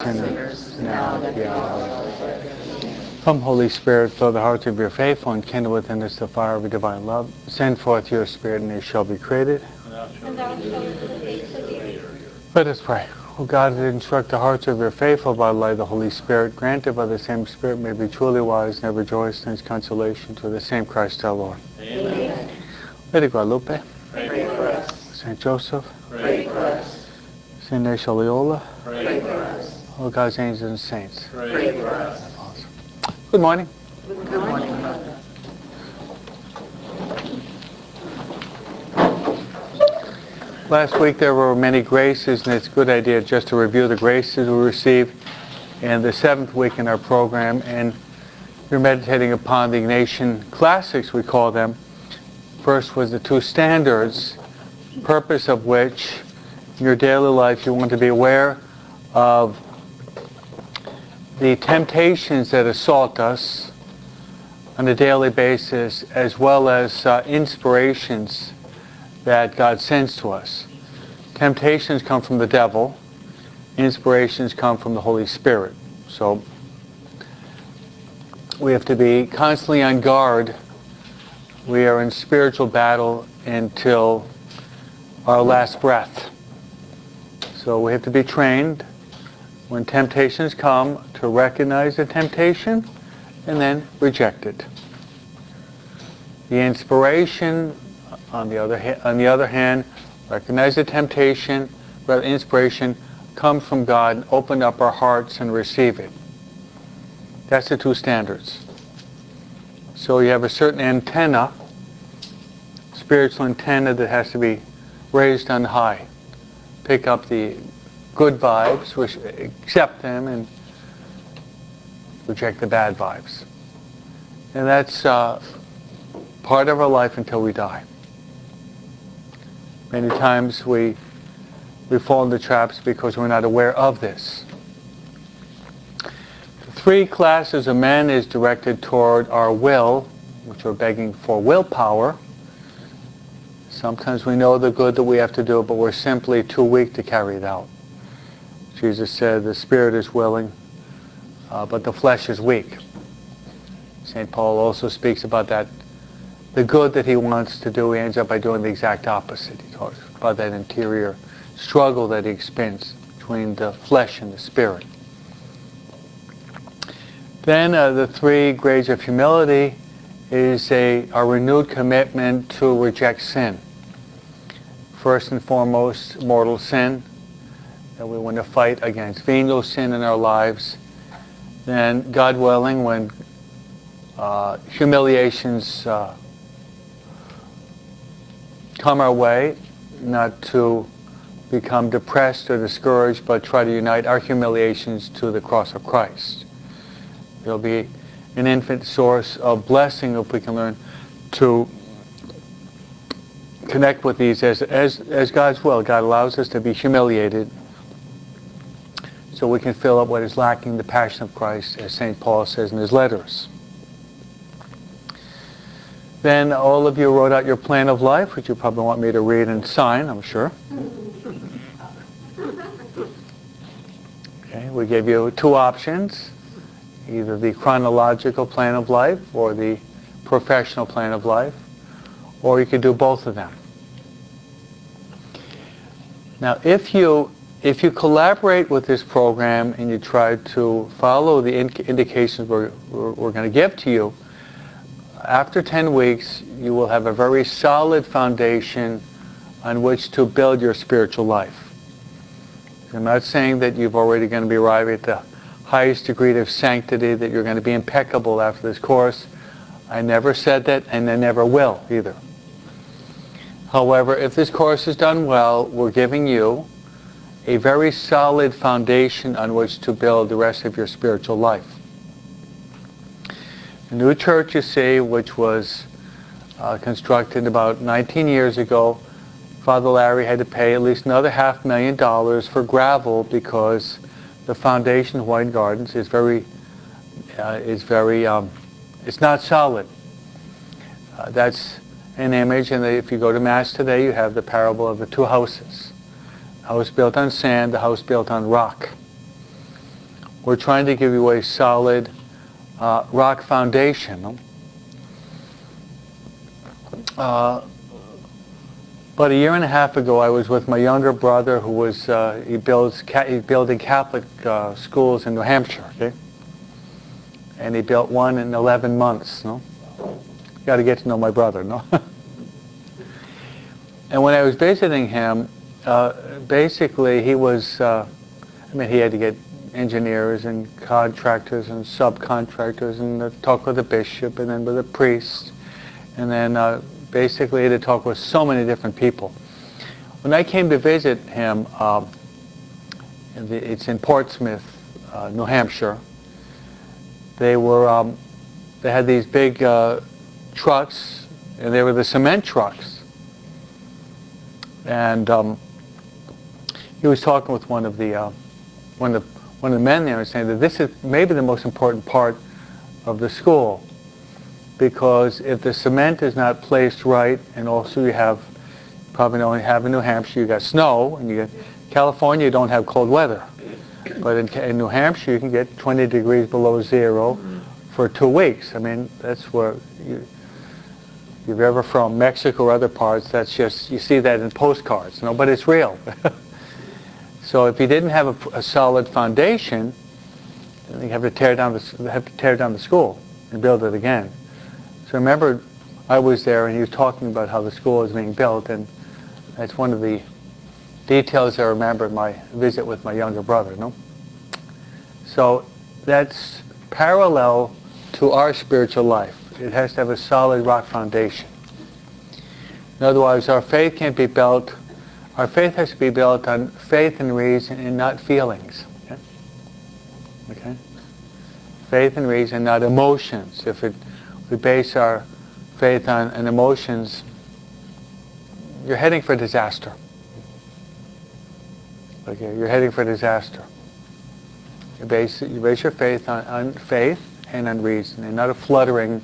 sinners, now and at the hour of our death. Come, Holy Spirit, fill the hearts of your faithful and kindle within us the fire of your divine love. Send forth your Spirit, and they shall be created. And thou shalt renew the face of the earth. Let us pray. O God, that instruct the hearts of your faithful by the light of the Holy Spirit, granted by the same Spirit may be truly wise and ever joyous in his consolation through the same Christ our Lord. Amen. Lady Guadalupe, Pray for us. Saint Joseph, Pray for us. Saint Ignatius Loyola, Pray for us. all God's angels and saints. Pray for us. Good morning. Good morning, Father. Last week there were many graces, and it's a good idea just to review the graces we received in the seventh week in our program. And we're meditating upon the Ignatian classics, we call them. First was the two standards, purpose of which in your daily life you want to be aware of the temptations that assault us on a daily basis, as well as inspirations that God sends to us. Temptations come from the devil. Inspirations come from the Holy Spirit. So we have to be constantly on guard. We are in spiritual battle until our last breath. So we have to be trained when temptations come to recognize the temptation and then reject it. The inspiration, on the other hand, recognize the temptation, but inspiration comes from God, and open up our hearts and receive it. That's the two standards. So you have a certain antenna, spiritual antenna, that has to be raised on high. Pick up the good vibes, accept them, and reject the bad vibes. And that's part of our life until we die. Many times we fall into traps because we're not aware of this. The three classes of men is directed toward our will, which we're begging for willpower. Sometimes we know the good that we have to do, but we're simply too weak to carry it out. Jesus said the spirit is willing, but the flesh is weak. St. Paul also speaks about that. The good that he wants to do, he ends up by doing the exact opposite. He talks about that interior struggle that he experiences between the flesh and the spirit. Then the three grades of humility is our renewed commitment to reject sin. First and foremost, mortal sin. That we want to fight against venial sin in our lives. Then, God willing, when humiliations come our way, not to become depressed or discouraged, but try to unite our humiliations to the cross of Christ. There'll be an infinite source of blessing if we can learn to connect with these as God's will. God allows us to be humiliated so we can fill up what is lacking, the passion of Christ, as St. Paul says in his letters. Then all of you wrote out your plan of life, which you probably want me to read and sign, I'm sure. Okay, we gave you two options, either the chronological plan of life or the professional plan of life, or you could do both of them. Now, if you collaborate with this program and you try to follow the indications we're going to give to you, after 10 weeks, you will have a very solid foundation on which to build your spiritual life. I'm not saying that you've already going to be arriving at the highest degree of sanctity, that you're going to be impeccable after this course. I never said that, and I never will either. However, if this course is done well, we're giving you a very solid foundation on which to build the rest of your spiritual life. The new church, you see, which was constructed about 19 years ago, Father Larry had to pay at least another $500,000 for gravel because the foundation of White Gardens is it's not solid. That's an image, and if you go to Mass today, you have the parable of the two houses. The house built on sand, the house built on rock. We're trying to give you a solid rock foundation. About a year and a half ago, I was with my younger brother, who was he's building Catholic schools in New Hampshire. Okay, and he built one in 11 months. No, you got to get to know my brother. No, and when I was visiting him, basically he was. He had to get engineers and contractors and subcontractors and talk with the bishop and then with the priest, and then basically to talk with so many different people. When I came to visit him, it's in Portsmouth, New Hampshire. They had these big trucks, and they were the cement trucks. And he was talking with one of the men there and saying that this is maybe the most important part of the school, because if the cement is not placed right, and also you probably only have in New Hampshire, you got snow, and you got California, you don't have cold weather. But in New Hampshire, you can get 20 degrees below zero for 2 weeks. I mean, that's where if you're ever from Mexico or other parts, that's just, you see that in postcards, but it's real. So if you didn't have a solid foundation, then you have to tear down the school and build it again. So remember, I was there and he was talking about how the school is being built, and that's one of the details I remember in my visit with my younger brother. So that's parallel to our spiritual life. It has to have a solid rock foundation. Otherwise, our faith can't be built. Our faith has to be built on faith and reason and not feelings. Okay? Faith and reason, not emotions. If we base our faith on emotions, you're heading for disaster. Okay, you're heading for disaster. You base your faith on faith and on reason, and not a fluttering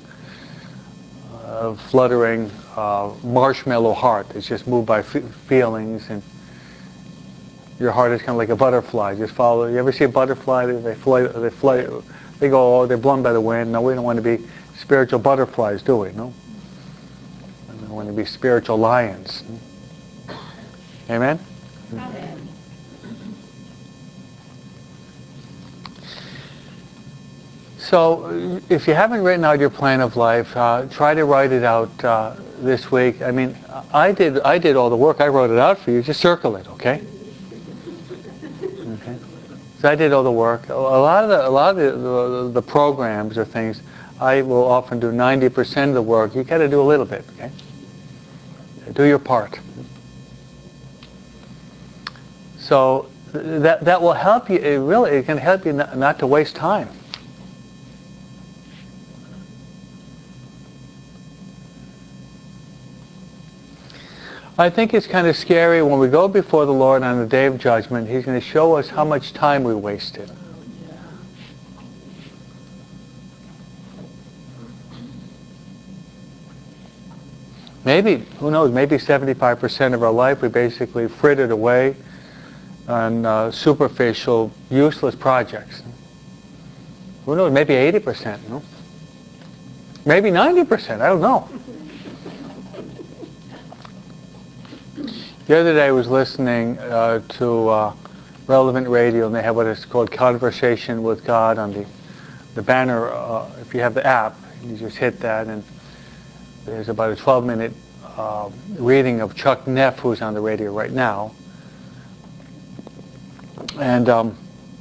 marshmallow heart that's just moved by feelings, and your heart is kind of like a butterfly. Just follow. You ever see a butterfly? They fly. They go. Oh, they're blown by the wind. No, we don't want to be spiritual butterflies, do we? No. We want to be spiritual lions. Amen. Amen. So, if you haven't written out your plan of life, try to write it out this week. I mean, I did all the work. I wrote it out for you. Just circle it, okay? Okay. So I did all the work. A lot of the programs or things, I will often do 90% of the work. You got to do a little bit, okay? Do your part. So that will help you. It can help you not to waste time. I think it's kind of scary when we go before the Lord on the Day of Judgment. He's going to show us how much time we wasted. Maybe, who knows, maybe 75% of our life we basically frittered away on superficial, useless projects. Who knows, maybe 80%, Maybe 90%, I don't know. The other day I was listening to Relevant Radio, and they have what is called Conversation with God on the banner. If you have the app, you just hit that, and there's about a 12-minute reading of Chuck Neff, who's on the radio right now. And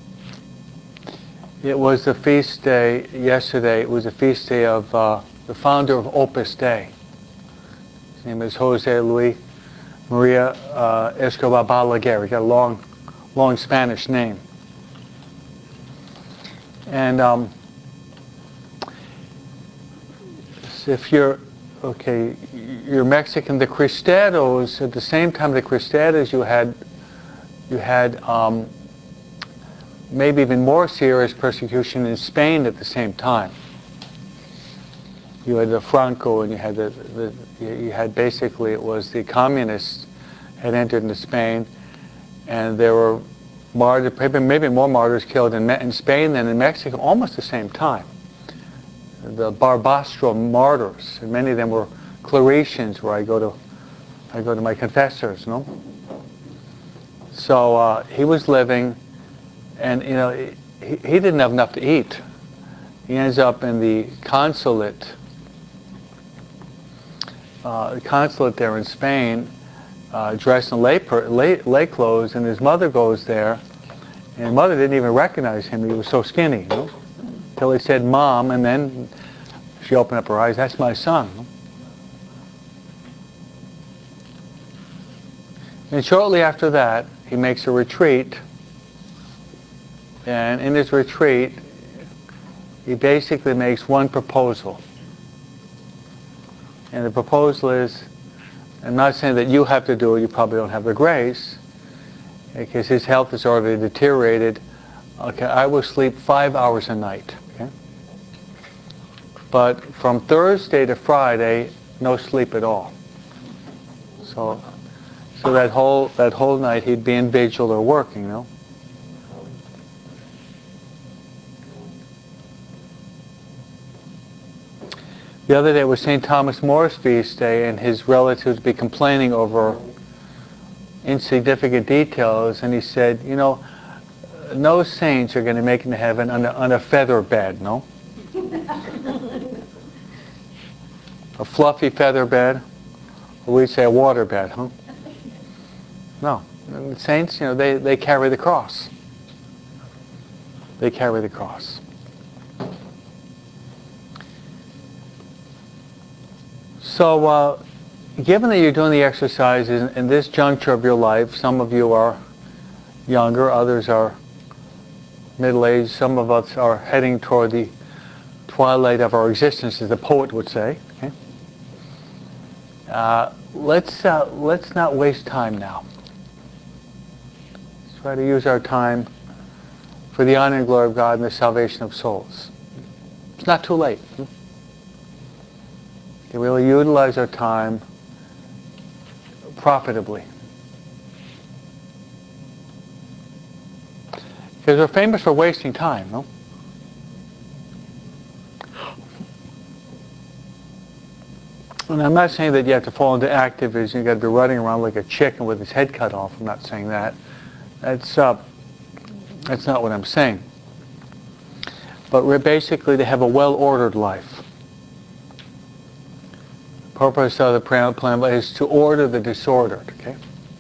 it was the feast day yesterday. It was a feast day of the founder of Opus Dei. His name is Jose Luis Maria Escobar Balaguer. He got a long Spanish name. And if you're Mexican, the Cristeros, at the same time the Cristeros, you had maybe even more serious persecution in Spain at the same time. You had the Franco, and you had basically, it was the communists had entered into Spain, and there were maybe more martyrs killed in Spain than in Mexico, almost the same time. The Barbastro martyrs, and many of them were Claretians, where I go to my confessors, no? So he was living, and he didn't have enough to eat. He ends up in the consulate there in Spain, dressed in lay clothes, and his mother goes there, and his mother didn't even recognize him. He was so skinny, until he said, "Mom," and then she opened up her eyes. "That's my son." And shortly after that, he makes a retreat, and in his retreat, he basically makes one proposal. And the proposal is, I'm not saying that you have to do it, you probably don't have the grace, because his health is already deteriorated. Okay, I will sleep 5 hours a night. Okay? But from Thursday to Friday, no sleep at all. So that whole night he'd be in vigil or working, The other day was St. Thomas More's feast day, and his relatives would be complaining over insignificant details, and he said, no saints are going to make it to heaven on a feather bed, no? A fluffy feather bed, or we'd say a water bed, huh? No. The saints, they carry the cross. They carry the cross. So, given that you're doing the exercises in this juncture of your life, some of you are younger, others are middle-aged, some of us are heading toward the twilight of our existence, as the poet would say. Okay? Let's not waste time now. Let's try to use our time for the honor and glory of God and the salvation of souls. It's not too late. Okay, we'll utilize our time profitably. Because we're famous for wasting time, no? And I'm not saying that you have to fall into activism. You've got to be running around like a chicken with his head cut off. I'm not saying that. That's not what I'm saying. But we're basically to have a well-ordered life. The purpose of the plan is to order the disordered. Okay.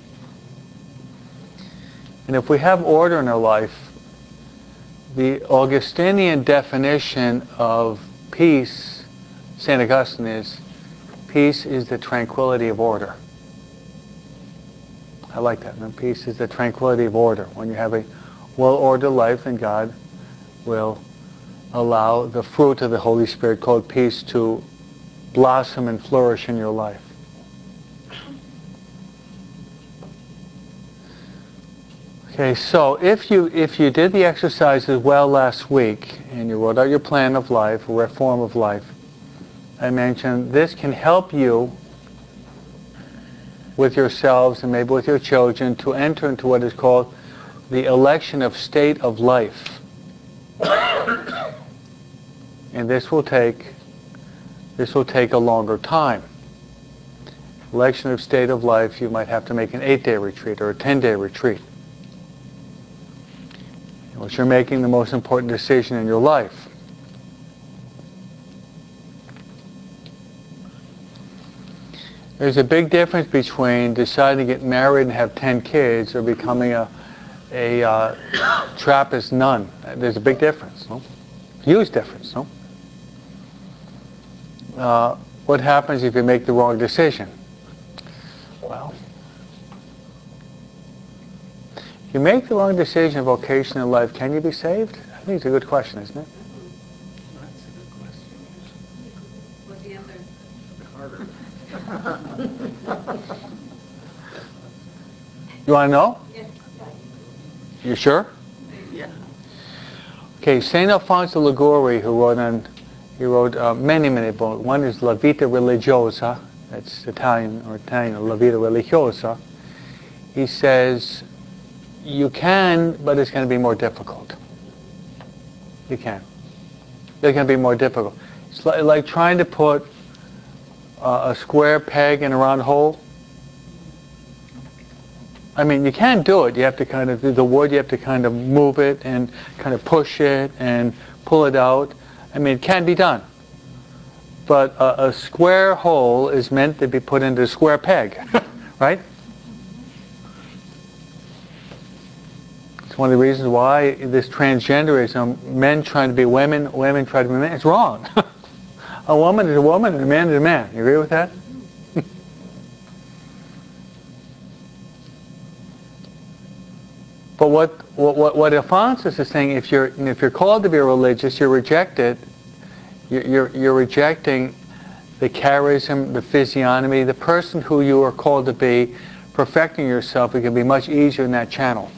And if we have order in our life, the Augustinian definition of peace, St. Augustine, is peace is the tranquility of order. I like that. And peace is the tranquility of order. When you have a well-ordered life, then God will allow the fruit of the Holy Spirit called peace to blossom and flourish in your life. Okay, so if you did the exercises well last week and you wrote out your plan of life, or reform of life, I mentioned this can help you with yourselves and maybe with your children to enter into what is called the election of state of life. And this will take a longer time. Election of state of life, you might have to make an 8-day retreat or a 10-day retreat, in which you're making the most important decision in your life. There's a big difference between deciding to get married and have 10 kids or becoming a Trappist nun. There's a big difference, no? Huge difference, no? What happens if you make the wrong decision? Well, if you make the wrong decision, vocation in life, can you be saved? I think it's a good question, isn't it? That's a good question. What's the answer? Harder. You want to know? Yes. You sure? Yeah. Okay, Saint Alfonso Liguori, who wrote many books. One is La Vita Religiosa. That's Italian, La Vita Religiosa. He says, you can, but it's going to be more difficult. You can. It's going to be more difficult. It's like trying to put a square peg in a round hole. I mean, you can do it. You have to kind of do the wood. You have to kind of move it and kind of push it and pull it out. I mean, it can be done. But a square hole is meant to be put into a square peg, right? It's one of the reasons why this transgenderism, men trying to be women, women trying to be men, it's wrong. A woman is a woman and a man is a man. You agree with that? But what Alphonsus is saying, if you're called to be religious, you're rejected. You're rejecting the charism, the physiognomy, the person who you are called to be, perfecting yourself. It can be much easier in that channel.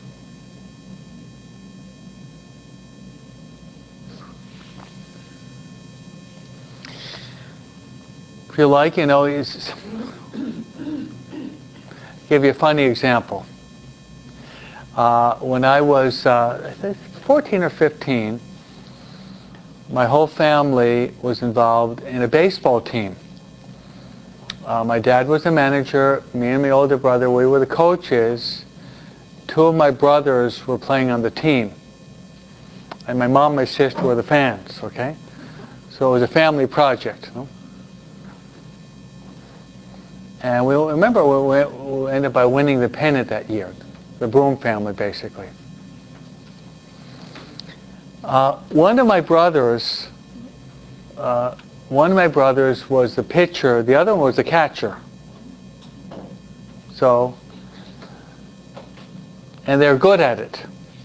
If you like, give you a funny example. When I was I think 14 or 15, my whole family was involved in a baseball team. My dad was the manager, me and my older brother, we were the coaches. Two of my brothers were playing on the team. And my mom and my sister were the fans, okay? So it was a family project. No? And we remember we ended up by winning the pennant that year. The Broom family, basically. One of my brothers was the pitcher, the other one was the catcher. So, and they're good at it.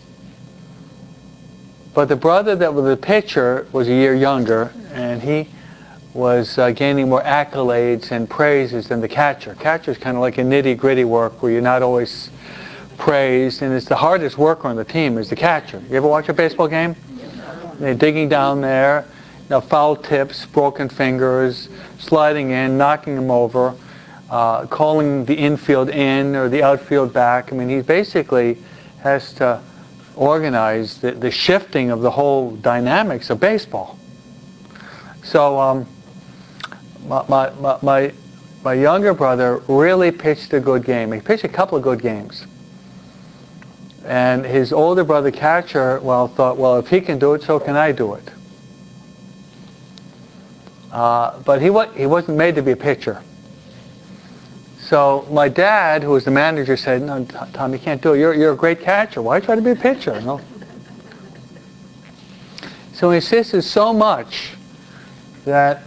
But the brother that was the pitcher was a year younger, and he was gaining more accolades and praises than the catcher. Catcher's kind of like a nitty-gritty work where you're not always praised, and it's the hardest worker on the team is the catcher. You ever watch a baseball game? They're digging down there, foul tips, broken fingers, sliding in, knocking them over, calling the infield in or the outfield back. I mean, he basically has to organize the shifting of the whole dynamics of baseball. So my younger brother really pitched a good game. He pitched a couple of good games. And his older brother catcher, thought, well, if he can do it, so can I do it. But he wasn't made to be a pitcher. So my dad, who was the manager, said, no, Tom, you can't do it. You're a great catcher. Why try to be a pitcher? No. So he insisted so much that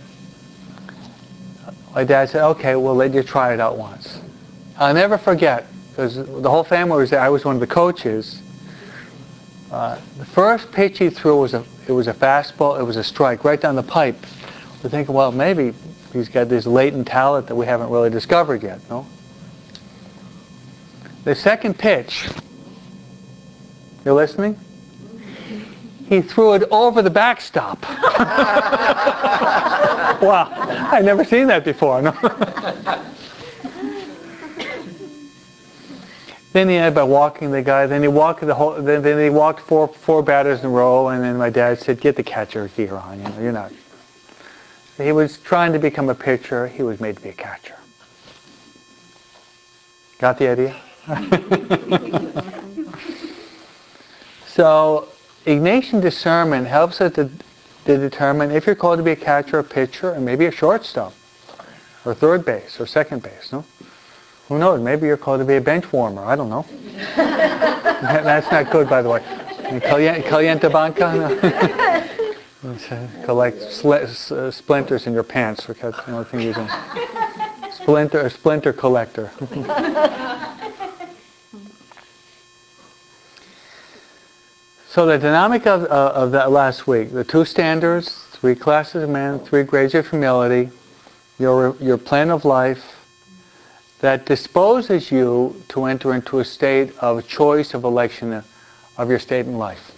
my dad said, okay, we'll let you try it out once. I'll never forget, because the whole family was there. I was one of the coaches. The first pitch he threw was a fastball. It was a strike right down the pipe. We're thinking, well, maybe he's got this latent talent that we haven't really discovered yet. No. The second pitch, you're listening? He threw it over the backstop. Wow, I'd never seen that before. No. Then he ended by walking the guy. Then he walked Then he walked four batters in a row. And then my dad said, "Get the catcher gear on. You're not." He was trying to become a pitcher. He was made to be a catcher. Got the idea? So Ignatian discernment helps us to determine if you're called to be a catcher, a pitcher, and maybe a shortstop, or third base, or second base. No. Who knows? Maybe you're called to be a bench warmer. I don't know. That's not good, by the way. Caliente banca? Collect splinters in your pants. Because the only thing you do. Splinter collector. So the dynamic of that last week, the two standards, 3 classes of men, 3 grades of humility, your plan of life, that disposes you to enter into a state of choice of election of your state in life.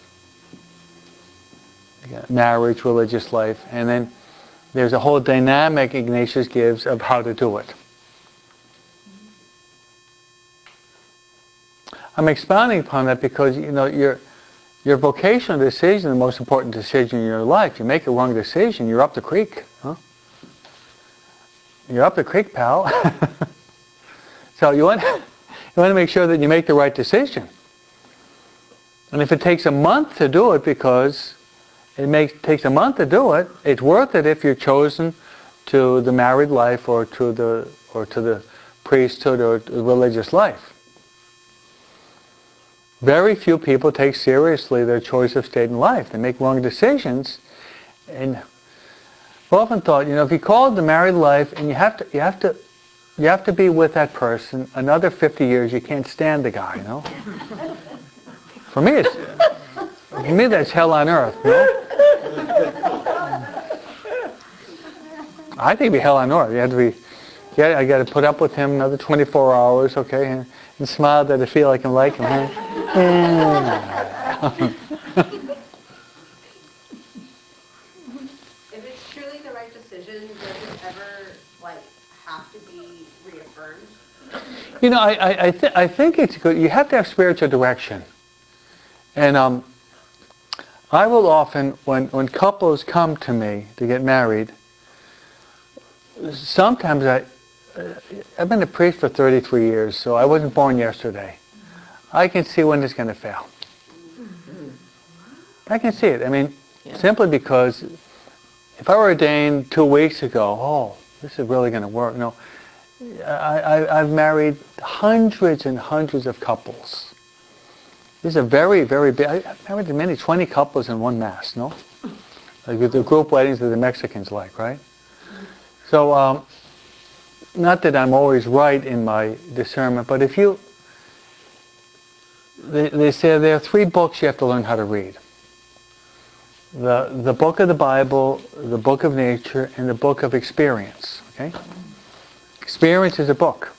Marriage, religious life, and then there's a whole dynamic Ignatius gives of how to do it. I'm expounding upon that because, your vocational decision is the most important decision in your life. You make a wrong decision, you're up the creek. Huh? You're up the creek, pal. So you want to make sure that you make the right decision. And if it takes a month to do it because takes a month to do it, it's worth it if you're chosen to the married life or to the priesthood or the religious life. Very few people take seriously their choice of state in life. They make wrong decisions. And I've often thought, if you call it the married life and you have to be with that person another 50 years, you can't stand the guy, For me, that's hell on earth, I think it'd be hell on earth. You have to be, I got to put up with him another 24 hours, okay, and smile that I feel like I like him. If it's truly the right decision, does it ever have to be reaffirmed? I think it's good. You have to have spiritual direction, and I will often, when couples come to me to get married, sometimes I've been a priest for 33 years, so I wasn't born yesterday. I can see when it's going to fail. I can see it. Simply because if I were ordained 2 weeks ago, this is really going to work. No, I've married hundreds and hundreds of couples. This is a very, very big. I've married many, 20 couples in one mass. No, like the group weddings that the Mexicans like, right? So, not that I'm always right in my discernment, but they say there are 3 books you have to learn how to read. The book of the Bible, the book of nature, and the book of experience. Okay? Experience is a book.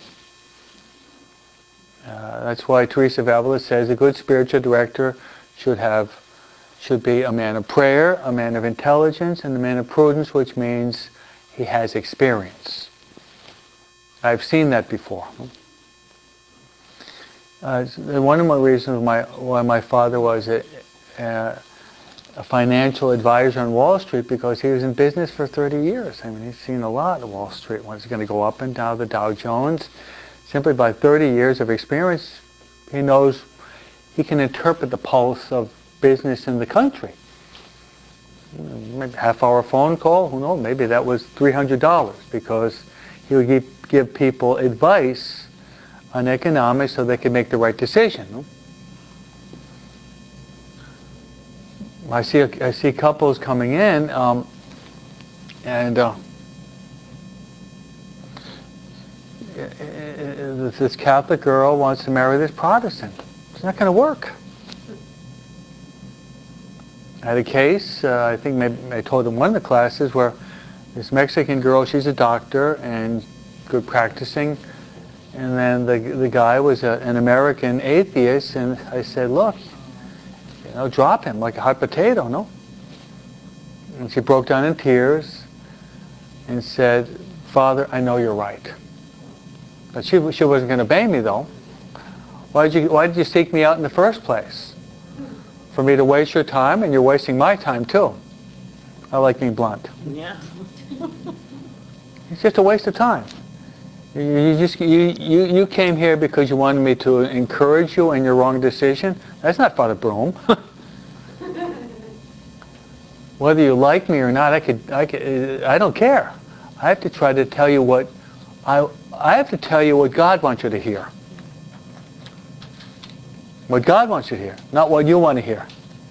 That's why Teresa of Avila says a good spiritual director should be a man of prayer, a man of intelligence, and a man of prudence, which means he has experience. I've seen that before. One of the reasons why my father was a financial advisor on Wall Street, because he was in business for 30 years. He's seen a lot of Wall Street. When it's going to go up and down the Dow Jones, simply by 30 years of experience, he knows he can interpret the pulse of business in the country. Maybe a half-hour phone call, who knows? Maybe that was $300 because he would give people advice on economics so they could make the right decision. I see couples coming in, and this Catholic girl wants to marry this Protestant. It's not going to work. I had a case, I think maybe I told in one of the classes, where this Mexican girl, she's a doctor and good practicing, and then the guy was an American atheist, and I said, look, drop him like a hot potato, no? And she broke down in tears and said, Father, I know you're right. But she wasn't going to obey me, though. Why did you seek me out in the first place? For me to waste your time, and you're wasting my time, too. I like being blunt. Yeah. It's just a waste of time. You came here because you wanted me to encourage you in your wrong decision. That's not Father Broom. Whether you like me or not, I don't care. I have to try to tell you what I have to tell you what God wants you to hear. What God wants you to hear, not what you want to hear.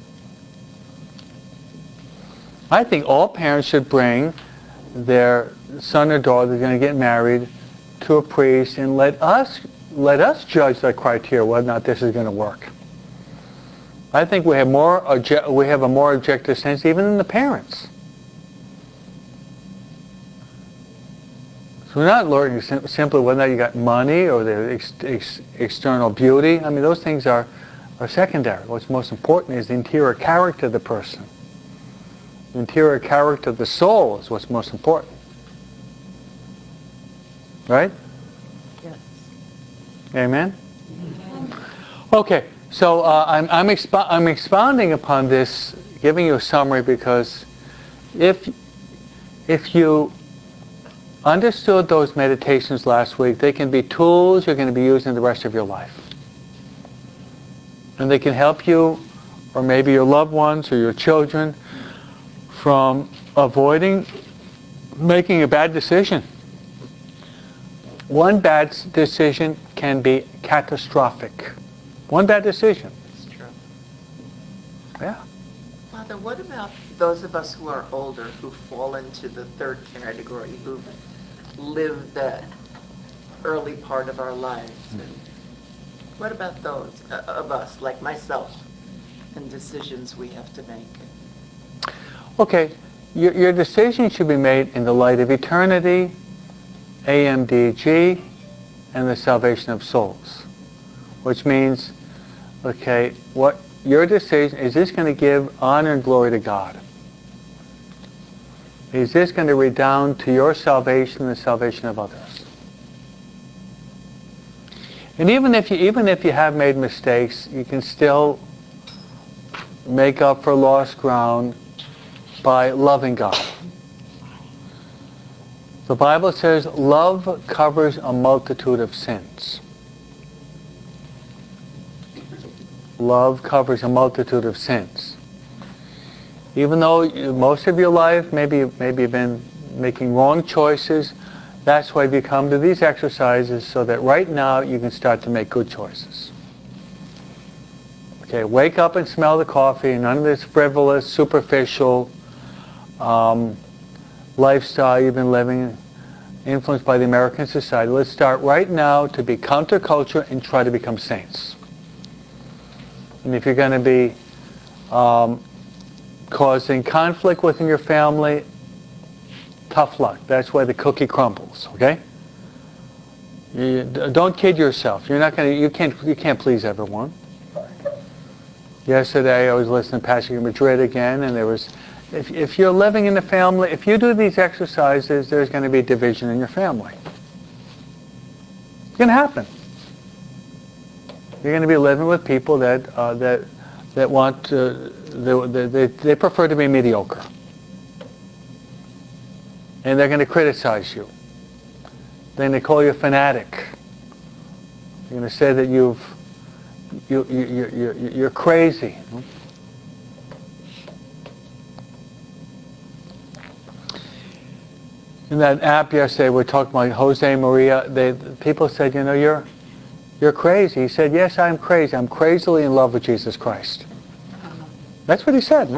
I think all parents should bring their son or daughter that's going to get married to a priest and let us judge the criteria whether or not this is going to work. I think we have a more objective sense even than the parents. So we're not learning simply whether or not you got money or the external beauty. Those things are secondary. What's most important is the interior character of the person. The interior character of the soul is what's most important. Right? Yes. Amen? Okay, so I'm expounding upon this, giving you a summary, because if you understood those meditations last week, they can be tools you're going to be using the rest of your life. And they can help you, or maybe your loved ones or your children, from avoiding making a bad decision. One bad decision can be catastrophic. One bad decision. It's true. Yeah. Father, what about those of us who are older, who fall into the third category, who've lived the early part of our lives? And what about those of us, like myself, and decisions we have to make? Okay, your decision should be made in the light of eternity, AMDG, and the salvation of souls. Which means, okay, what your decision, is this going to give honor and glory to God? Is this going to redound to your salvation and the salvation of others? And even if you have made mistakes, you can still make up for lost ground by loving God. The Bible says love covers a multitude of sins. Love covers a multitude of sins. Even though most of your life maybe you've been making wrong choices, that's why you come to these exercises, so that right now you can start to make good choices. Okay, wake up and smell the coffee. None of this frivolous, superficial lifestyle you've been living, influenced by the American society. Let's start right now to be counterculture and try to become saints. And if you're going to be causing conflict within your family, tough luck. That's why the cookie crumbles. Okay. Don't kid yourself. You're not going to. You can't please everyone. Yesterday I was listening to Pastor Madrid again, and there was, if you're living in the family, if you do these exercises, there's going to be division in your family. It's going to happen. You're going to be living with people that want they prefer to be mediocre, and they're going to criticize you. Then they call you a fanatic. They're going to say that you're crazy. In that app yesterday, we were talking about Jose Maria. People said, you're crazy. He said, yes, I'm crazy. I'm crazily in love with Jesus Christ. That's what he said.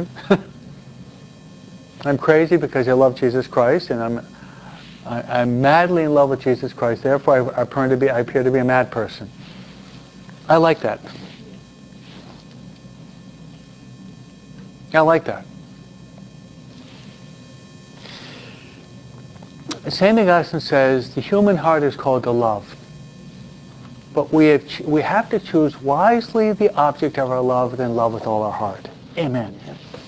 I'm crazy because I love Jesus Christ, and I'm madly in love with Jesus Christ. Therefore, I appear to be a mad person. I like that. I like that. St. Augustine says the human heart is called to love, but we have to choose wisely the object of our love, then love with all our heart. Amen.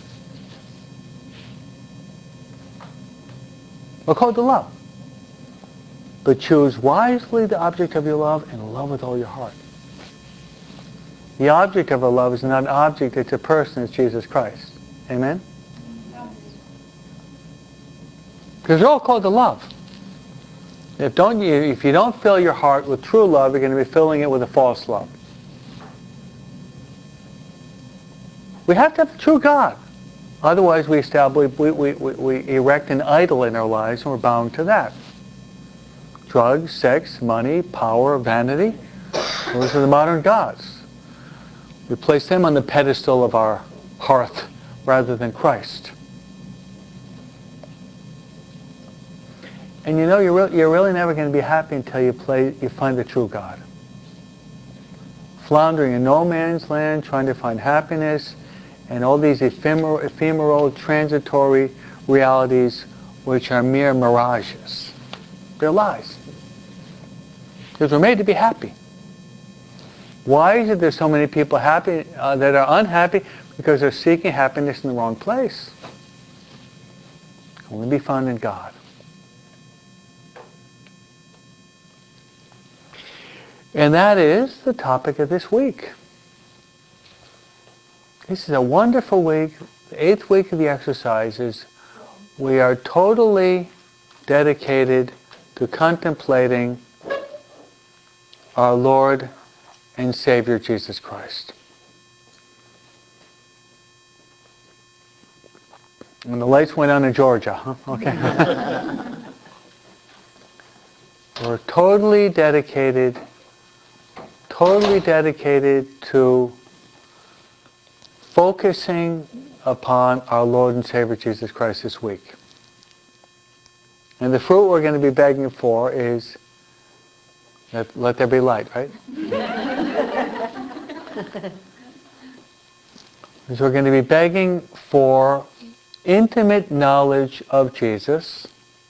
We're called to love, but choose wisely the object of your love and love with all your heart. The object of our love is not an object, it's a person, it's Jesus Christ. Amen? Because we're all called to love. If you don't fill your heart with true love, you're going to be filling it with a false love. We have to have the true God. Otherwise, we erect an idol in our lives, and we're bound to that. Drugs, sex, money, power, vanity. Those are the modern gods. We place them on the pedestal of our hearth rather than Christ. And you're really never going to be happy until you find the true God. Floundering in no man's land, trying to find happiness, and all these ephemeral, transitory realities which are mere mirages. They're lies. Because we're made to be happy. Why is it there's so many people happy that are unhappy? Because they're seeking happiness in the wrong place. It can only be found in God. And that is the topic of this week. This is a wonderful week. The 8th week of the exercises. We are totally dedicated to contemplating our Lord and Savior Jesus Christ. And the lights went on in Georgia, huh? Okay. We're totally dedicated to focusing upon our Lord and Savior Jesus Christ this week. And the fruit we're going to be begging for is, let there be light, right? So we're going to be begging for intimate knowledge of Jesus.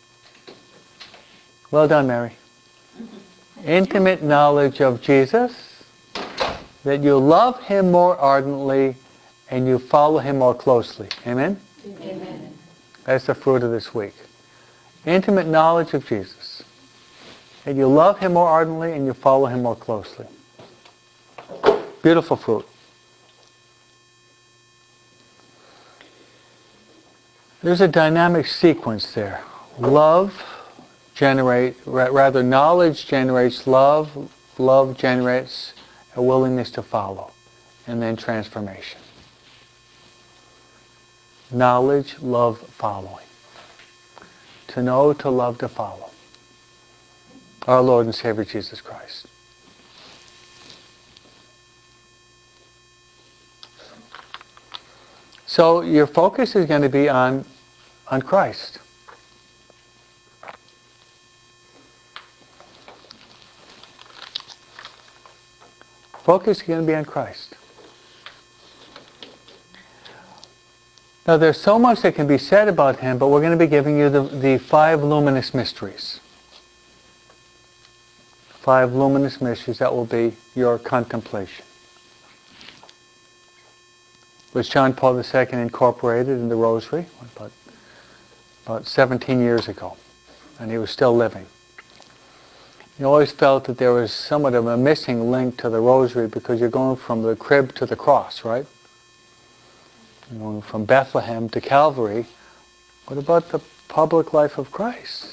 Well done, Mary. Intimate knowledge of Jesus, that you love Him more ardently and you follow Him more closely. Amen? Amen. That's the fruit of this week. Intimate knowledge of Jesus. And you love Him more ardently and you follow Him more closely. Beautiful fruit. There's a dynamic sequence there. Knowledge generates love, love generates a willingness to follow, and then transformation. Knowledge, love, following. To know, to love, to follow. Our Lord and Savior Jesus Christ. So your focus is going to be on Christ. Focus is going to be on Christ. Now there's so much that can be said about Him, but we're going to be giving you the 5 luminous mysteries. 5 luminous mysteries that will be your contemplation. Which John Paul II incorporated in the Rosary about 17 years ago. And he was still living. He always felt that there was somewhat of a missing link to the Rosary because you're going from the crib to the cross, right? You're going from Bethlehem to Calvary. What about the public life of Christ?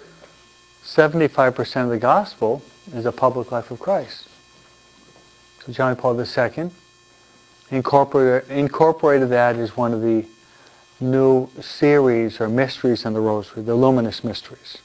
75% of the gospel is the public life of Christ. So John Paul II incorporated that as one of the new series or mysteries in the Rosary, the luminous mysteries.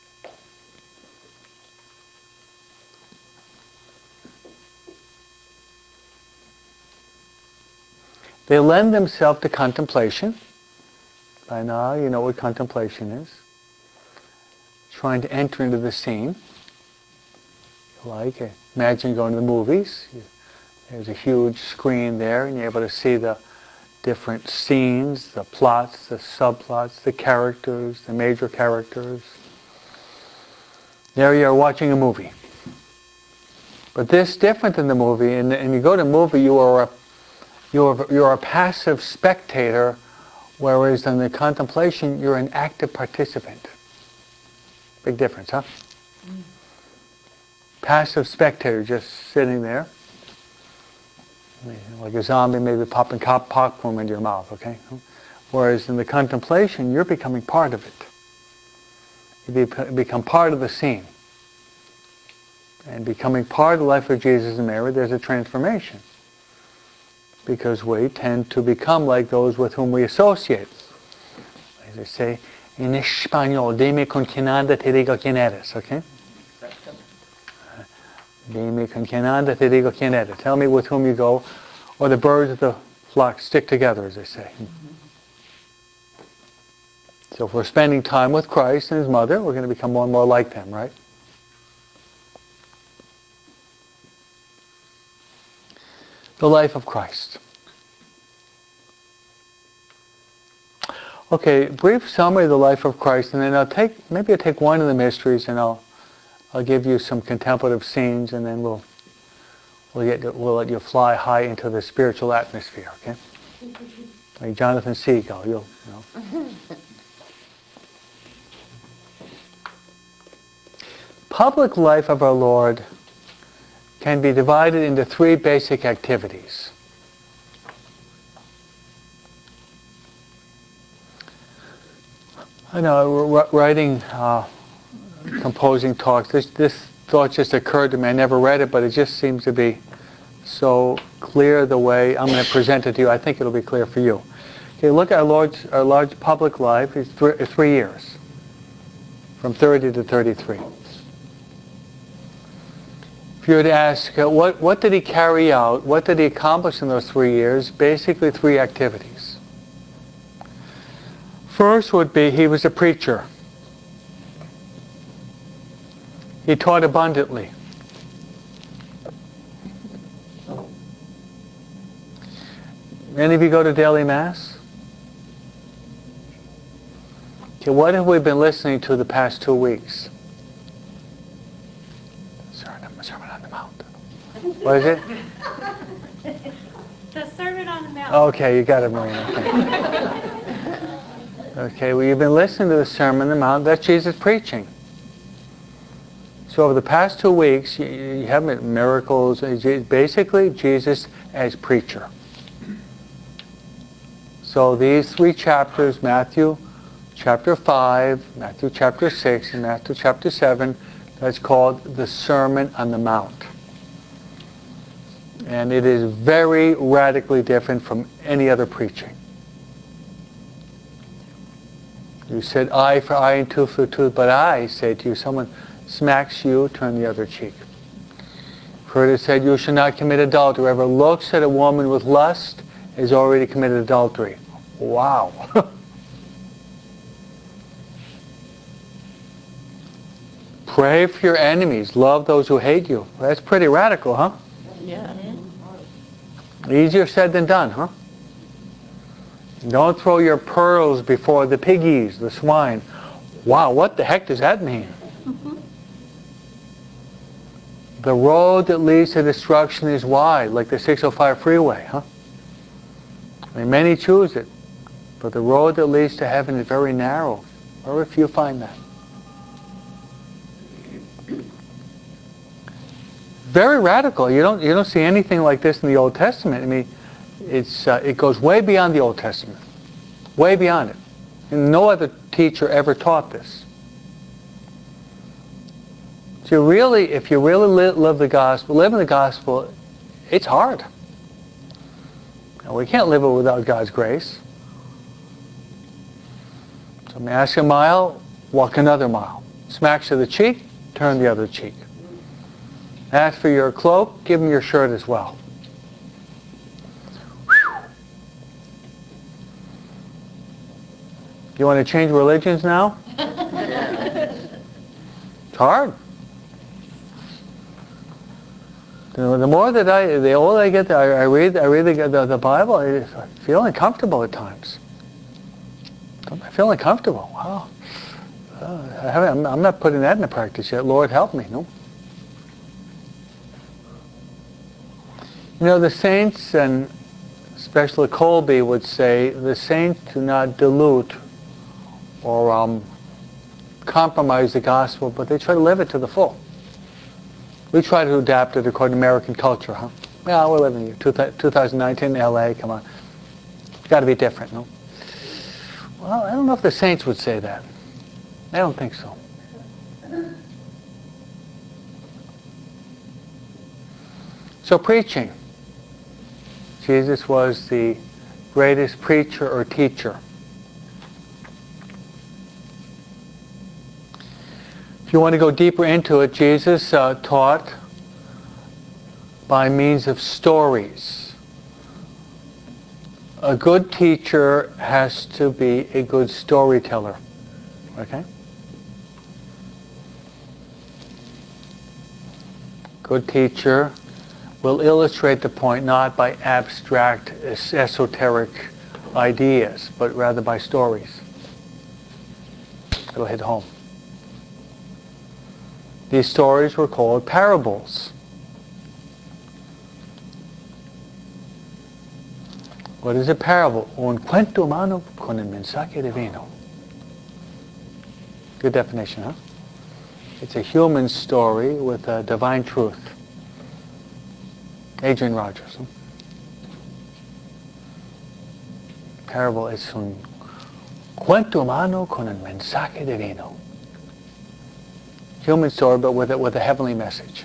They lend themselves to contemplation. By now you know what contemplation is. Trying to enter into the scene. Like, imagine going to the movies. There's a huge screen there and you're able to see the different scenes, the plots, the subplots, the characters, the major characters. There you are watching a movie. But this different than the movie. And you go to a movie, you're a passive spectator, whereas in the contemplation, you're an active participant. Big difference, huh? Passive spectator, just sitting there. Like a zombie, maybe popping popcorn into your mouth, okay? Whereas in the contemplation, you're becoming part of it. You become part of the scene. And becoming part of the life of Jesus and Mary, there's a transformation. Because we tend to become like those with whom we associate. As they say in Espanol, dime con quien anda te digo quién eres, okay? Dime con quien anda te digo quién eres. Tell me with whom you go, or the birds of the flock stick together, as they say. So if we're spending time with Christ and His mother, we're going to become more and more like them, right? The life of Christ. Okay, brief summary of the life of Christ, and then I'll take one of the mysteries, and I'll give you some contemplative scenes, and then we'll let you fly high into the spiritual atmosphere. Okay, like Jonathan Seagull, you know. Public life of our Lord can be divided into 3 basic activities. I know, writing, composing talks, this thought just occurred to me. I never read it, but it just seems to be so clear the way I'm going to present it to you. I think it'll be clear for you. Okay, look at our Lord's public life. It's 3 years, from 30 to 33. If you were to ask, what did he carry out? What did he accomplish in those 3 years? Basically 3 activities. First would be he was a preacher. He taught abundantly. Any of you go to daily Mass? Okay, what have we been listening to the past 2 weeks? Sermon on the Mount. What is it? The Sermon on the Mount. Okay, you got it, Marina. Okay, well, you've been listening to the Sermon on the Mount. That's Jesus preaching. So over the past 2 weeks, you have miracles. Basically, Jesus as preacher. So these 3 chapters, Matthew chapter 5, Matthew chapter 6, and Matthew chapter 7, that's called the Sermon on the Mount. And it is very radically different from any other preaching. You said eye for eye and tooth for tooth, but I say to you, someone smacks you, turn the other cheek. Heard it said, you shall not commit adultery. Whoever looks at a woman with lust has already committed adultery. Wow. Pray for your enemies. Love those who hate you. That's pretty radical, huh? Yeah. Easier said than done, huh? Don't throw your pearls before the piggies, the swine. Wow, what the heck does that mean? The road that leads to destruction is wide, like the 605 freeway, huh? I mean, many choose it, but the road that leads to heaven is very narrow. Very few find that. Very radical. You don't see anything like this in the Old Testament. I mean, it goes way beyond the Old Testament, way beyond it. And no other teacher ever taught this. So really, if you really live the gospel, live in the gospel, it's hard. Now, we can't live it without God's grace. So ask a mile, walk another mile. Smacks to the cheek, turn the other cheek. Ask for your cloak, give him your shirt as well. You want to change religions now? It's hard. The more that the older I get, I read the Bible, I feel uncomfortable at times. I feel uncomfortable. Wow. I'm not putting that into practice yet. Lord, help me. No. You know, the saints, and especially Colby would say, the saints do not dilute or compromise the gospel, but they try to live it to the full. We try to adapt it according to American culture, huh? Yeah, we're living here. 2019, LA, come on. It's got to be different, no? Well, I don't know if the saints would say that. I don't think so. So preaching. Jesus was the greatest preacher or teacher. If you want to go deeper into it, Jesus taught by means of stories. A good teacher has to be a good storyteller. Okay? Good teacher will illustrate the point not by abstract, esoteric ideas, but rather by stories. It'll hit home. These stories were called parables. What is a parable? Un cuento humano con el mensaje divino. Good definition, huh? It's a human story with a divine truth. Adrian Rogers. Huh? Parable es un Cuento humano con el mensaje divino. Human story, but with a heavenly message.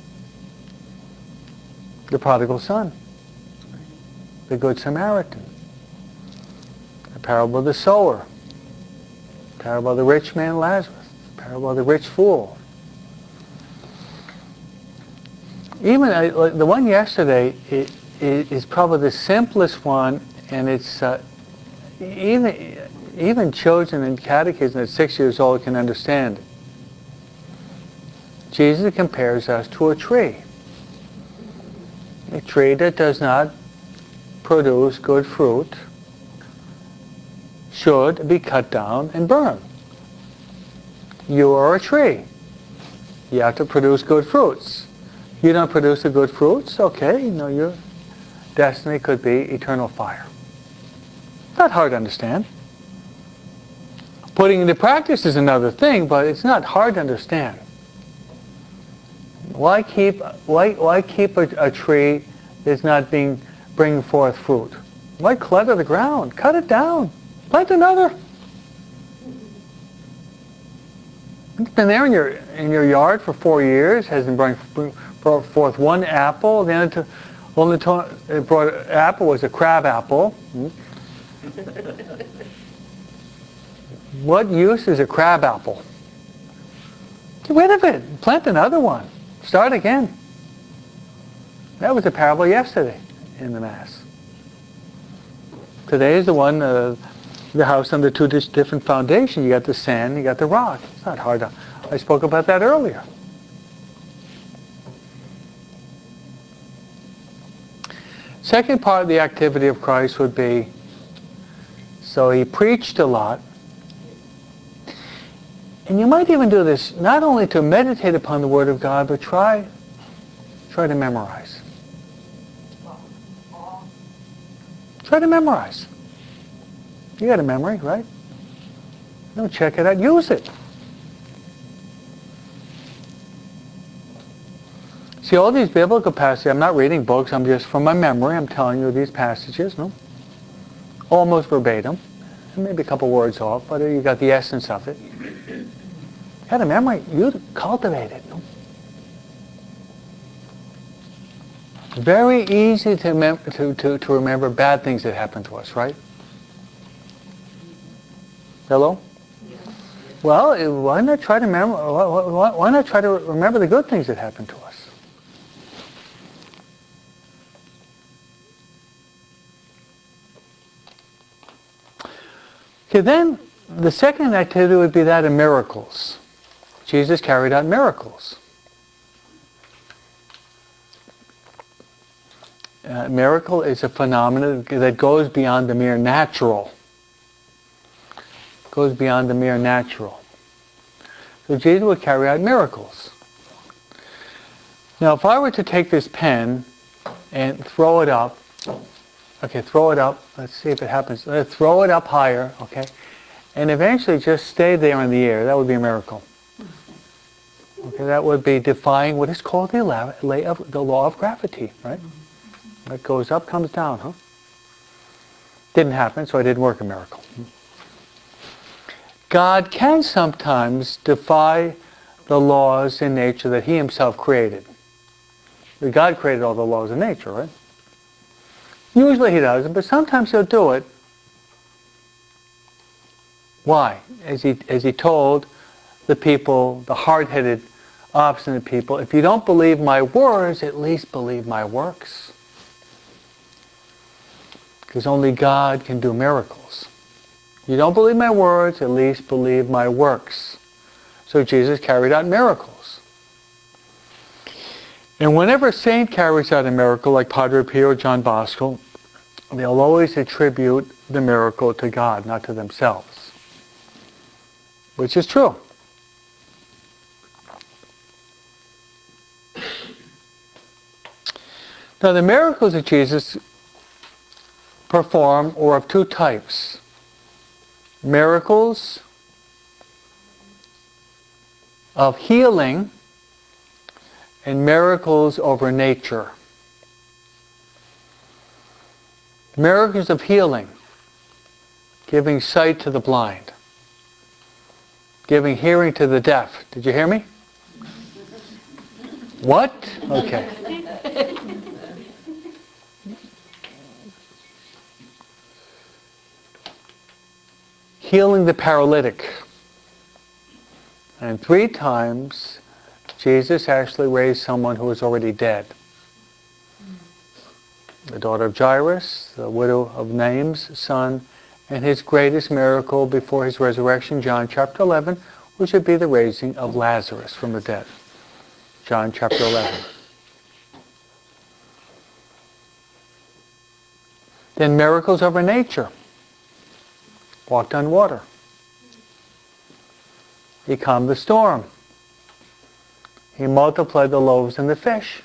The prodigal son, the good Samaritan, the parable of the sower, the parable of the rich man Lazarus, the parable of the rich fool. Even the one yesterday is probably the simplest one, and it's even children in catechism at 6 years old can understand it. Jesus compares us to a tree. A tree that does not produce good fruit should be cut down and burned. You are a tree. You have to produce good fruits. You don't produce the good fruits, okay, your destiny could be eternal fire. Not hard to understand. Putting into practice is another thing, but it's not hard to understand. Why keep a tree that's not bringing forth fruit? Why clutter the ground? Cut it down. Plant another. It's been there in your yard for 4 years. Hasn't brought forth one apple. Then only it brought apple was a crab apple. What use is a crab apple? Get rid of it. Plant another one. Start again. That was the parable yesterday in the Mass. Today is the one, the house under two different foundations. You got the sand, you got the rock. It's not hard. I spoke about that earlier. Second part of the activity of Christ would be, so he preached a lot. And you might even do this not only to meditate upon the Word of God, but try to memorize. Try to memorize. You got a memory, right? No, check it out. Use it. See, all these biblical passages, I'm not reading books, I'm just from my memory, I'm telling you these passages, no? Almost verbatim. Maybe a couple words off, but you got the essence of it. You got a memory, you cultivate it. No? Very easy to remember bad things that happen to us, right? Hello? Well, why not try to remember? Why not try to remember the good things that happen to us? Okay, then the second activity would be that of miracles. Jesus carried out miracles. Miracle is a phenomenon that goes beyond the mere natural. Goes beyond the mere natural. So Jesus would carry out miracles. Now, if I were to take this pen and throw it up, okay, throw it up. Let's see if it happens. Let's throw it up higher, okay, and eventually just stay there in the air. That would be a miracle. Okay, that would be defying what is called the law of gravity, right? That goes up, comes down, huh? Didn't happen, so it didn't work a miracle. God can sometimes defy the laws in nature that he himself created. God created all the laws of nature, right? Usually he doesn't, but sometimes he'll do it. Why? As he told the people, the hard-headed, obstinate people, if you don't believe my words, at least believe my works. Because only God can do miracles. You don't believe my words, at least believe my works. So Jesus carried out miracles. And whenever a saint carries out a miracle, like Padre Pio or John Bosco, they'll always attribute the miracle to God, not to themselves. Which is true. Now the miracles that Jesus performed were of two types. Miracles of healing and miracles over nature. Miracles of healing. giving sight to the blind, giving hearing to the deaf. Did you hear me? What? Okay. Healing the paralytic. And 3 times, Jesus actually raised someone who was already dead. The daughter of Jairus, the widow of Nain's son, and his greatest miracle before his resurrection, John chapter 11, which would be the raising of Lazarus from the dead. John chapter 11. Then miracles over nature. Walked on water. He calmed the storm. He multiplied the loaves and the fish.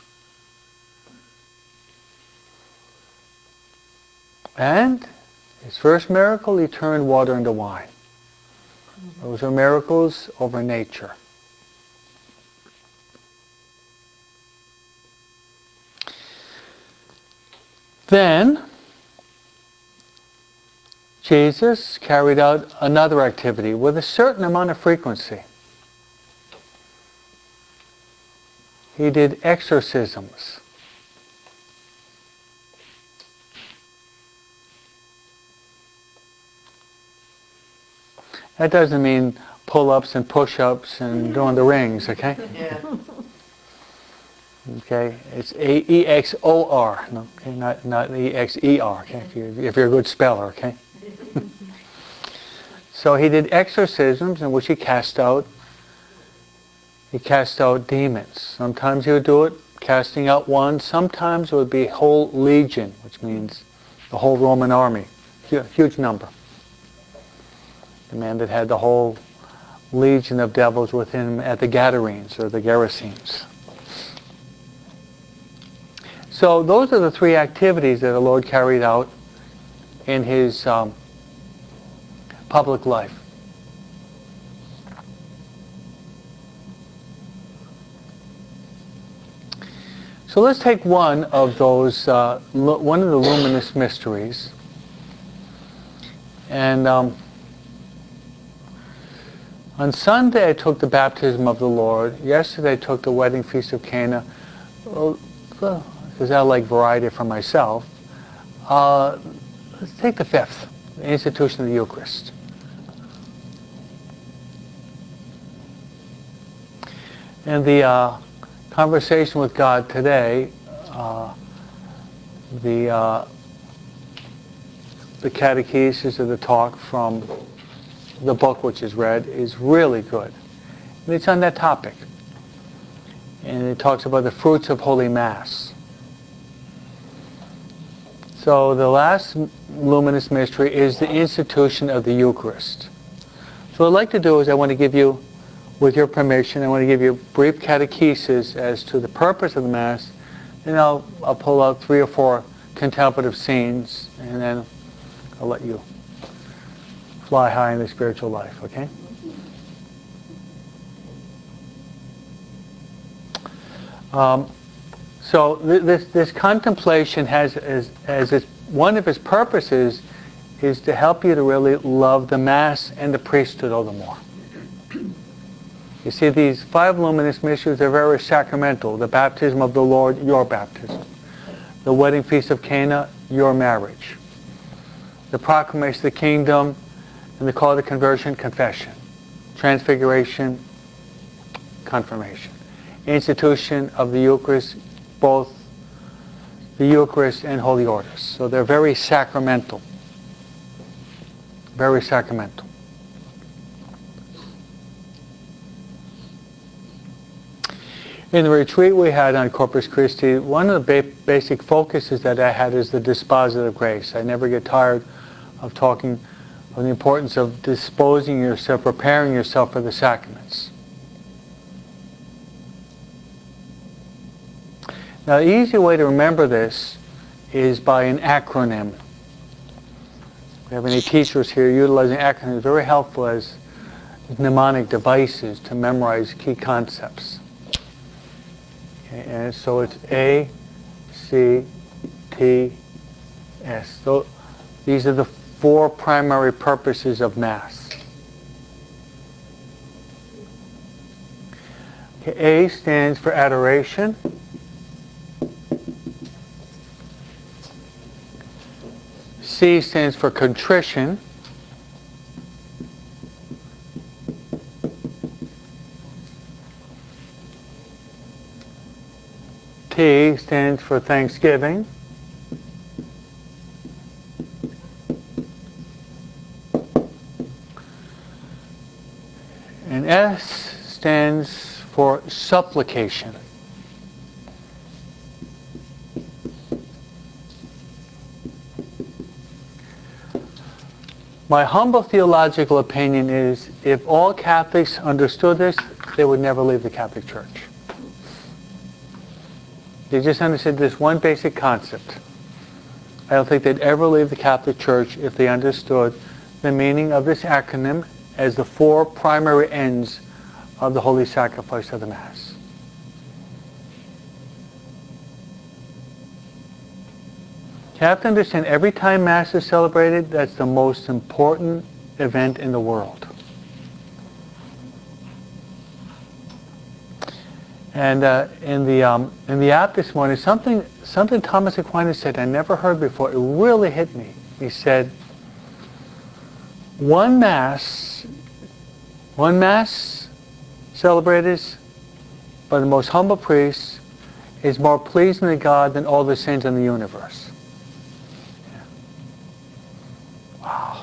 And his first miracle, he turned water into wine. Those are miracles over nature. Then, Jesus carried out another activity with a certain amount of frequency. He did exorcisms. That doesn't mean pull-ups and push-ups and doing the rings, okay? Yeah. Okay, it's A-E-X-O-R, okay? Not E-X-E-R, okay? If you're a good speller, okay? So he did exorcisms in which he cast out demons. Sometimes he would do it casting out one. Sometimes it would be whole legion, which means the whole Roman army. Huge number. The man that had the whole legion of devils with him at the Gadarenes or the Gerasenes. So those are the 3 activities that the Lord carried out in his public life. So let's take one of those, one of the luminous mysteries. And on Sunday I took the baptism of the Lord. Yesterday I took the wedding feast of Cana. Because I like variety for myself. Let's take the 5th, the institution of the Eucharist. And the conversation with God today, the catechesis or the talk from the book which is read is really good. And it's on that topic. And it talks about the fruits of Holy Mass. So the last luminous mystery is the institution of the Eucharist. So what I'd like to do is I want to give you, with your permission, I want to give you a brief catechesis as to the purpose of the Mass. Then I'll pull out 3 or 4 contemplative scenes, and then I'll let you fly high in the spiritual life, okay? So this contemplation has as one of its purposes is to help you to really love the Mass and the priesthood all the more. You see, these 5 luminous mysteries are very sacramental. The baptism of the Lord, your baptism. The wedding feast of Cana, your marriage. The proclamation of the kingdom and the call to conversion, confession. Transfiguration, confirmation. Institution of the Eucharist, both the Eucharist and Holy Orders. So they're very sacramental. Very sacramental. In the retreat we had on Corpus Christi, one of the basic focuses that I had is the dispositive grace. I never get tired of talking of the importance of disposing yourself, preparing yourself for the sacraments. Now, the easy way to remember this is by an acronym. If we have any teachers here utilizing acronyms, very helpful as mnemonic devices to memorize key concepts. Okay, and so it's A, C, T, S. So these are the four primary purposes of Mass. Okay, A stands for adoration. C stands for contrition. T stands for thanksgiving. And S stands for supplication. My humble theological opinion is if all Catholics understood this, they would never leave the Catholic Church. They just understood this one basic concept. I don't think they'd ever leave the Catholic Church if they understood the meaning of this acronym as the four primary ends of the Holy Sacrifice of the Mass. You have to understand, every time Mass is celebrated, that's the most important event in the world. And in the app this morning, something Thomas Aquinas said I never heard before. It really hit me. He said, one Mass celebrated by the most humble priest is more pleasing to God than all the sins in the universe. Wow.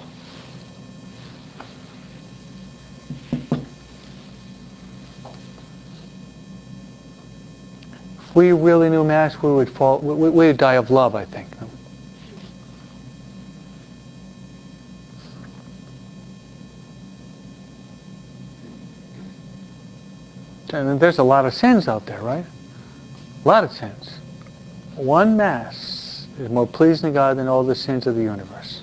If we really knew Mass, we would die of love, I think. And there's a lot of sins out there, right? A lot of sins. One Mass is more pleasing to God than all the sins of the universe.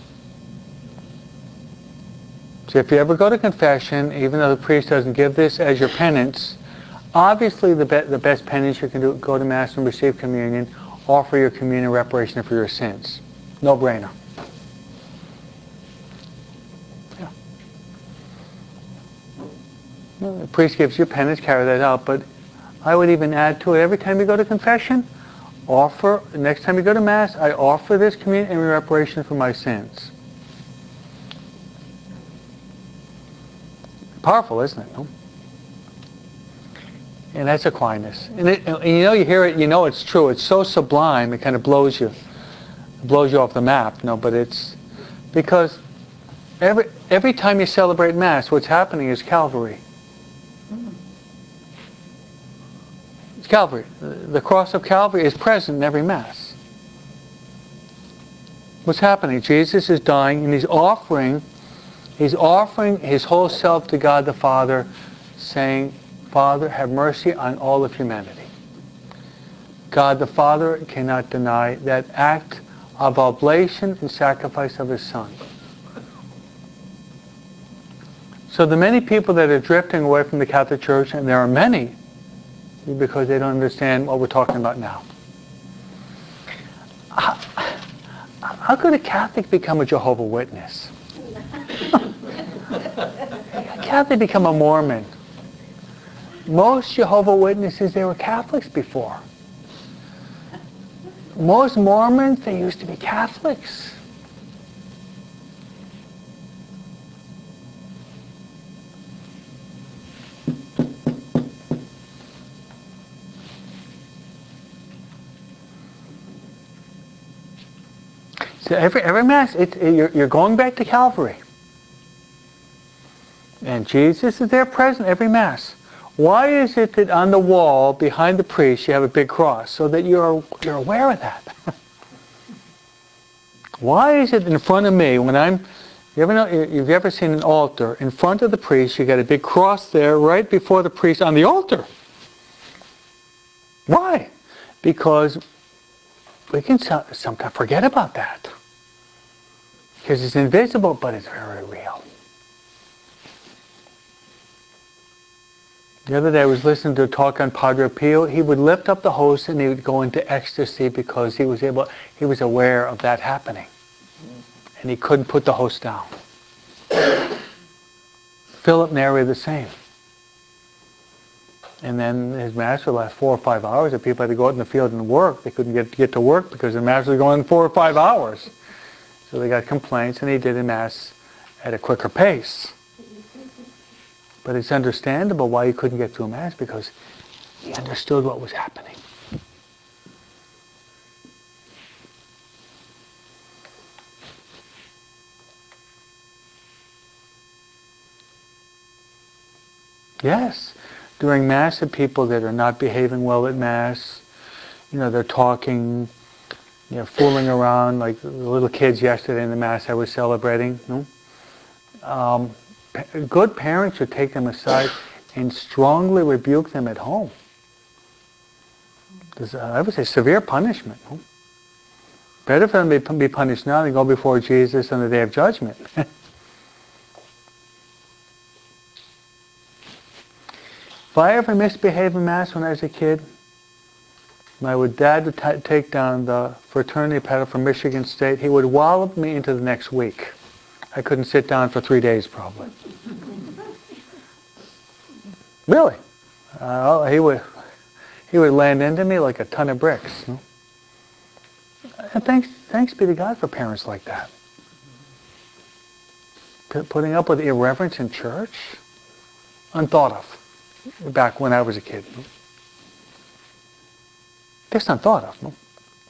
So if you ever go to confession, even though the priest doesn't give this as your penance, obviously the best penance you can do, go to Mass and receive communion, offer your communion reparation for your sins. No brainer. Yeah. Well, the priest gives you penance, carry that out, but I would even add to it, every time you go to confession, next time you go to Mass, I offer this communion in reparation for my sins. Powerful, isn't it? No? And that's Aquinas. And you hear it, you know it's true. It's so sublime, it kind of blows you off the map. No, but it's because every time you celebrate Mass, what's happening is Calvary. It's Calvary. The cross of Calvary is present in every Mass. What's happening? Jesus is dying, and He's offering his whole self to God the Father, saying, Father, have mercy on all of humanity. God the Father cannot deny that act of oblation and sacrifice of His Son. So the many people that are drifting away from the Catholic Church, and there are many, because they don't understand what we're talking about now. How could a Catholic become a Jehovah's Witness? How they become a Mormon? Most Jehovah's Witnesses, they were Catholics before. Most Mormons, they used to be Catholics. So every Mass, you're going back to Calvary. And Jesus is there present every Mass. Why is it that on the wall behind the priest you have a big cross? So that you're aware of that. Why is it in front of me when you've ever seen an altar, in front of the priest you got a big cross there right before the priest on the altar? Why? Because we can sometimes forget about that. Because it's invisible, but it's very real. The other day I was listening to a talk on Padre Pio. He would lift up the host and he would go into ecstasy because he was aware of that happening. and he couldn't put the host down. Philip and Mary the same. And then his mass would last 4 or 5 hours. The people had to go out in the field and work. They couldn't get to work because the mass was going 4 or 5 hours. So they got complaints, and he did the mass at a quicker pace. But it's understandable why he couldn't get to a mass, because he understood what was happening. Yes. During Mass, the people that are not behaving well at Mass, they're talking, fooling around, like the little kids yesterday in the Mass I was celebrating. Good parents should take them aside and strongly rebuke them at home. I would say severe punishment. Better for them to be punished now than go before Jesus on the day of judgment. If I ever misbehaved in Mass when I was a kid, my dad would take down the fraternity pedal from Michigan State. He would wallop me into the next week. I couldn't sit down for 3 days probably. Really. He would land into me like a ton of bricks. And thanks be to God for parents like that. Putting up with irreverence in church? Unthought of. Back when I was a kid. Just unthought of. No?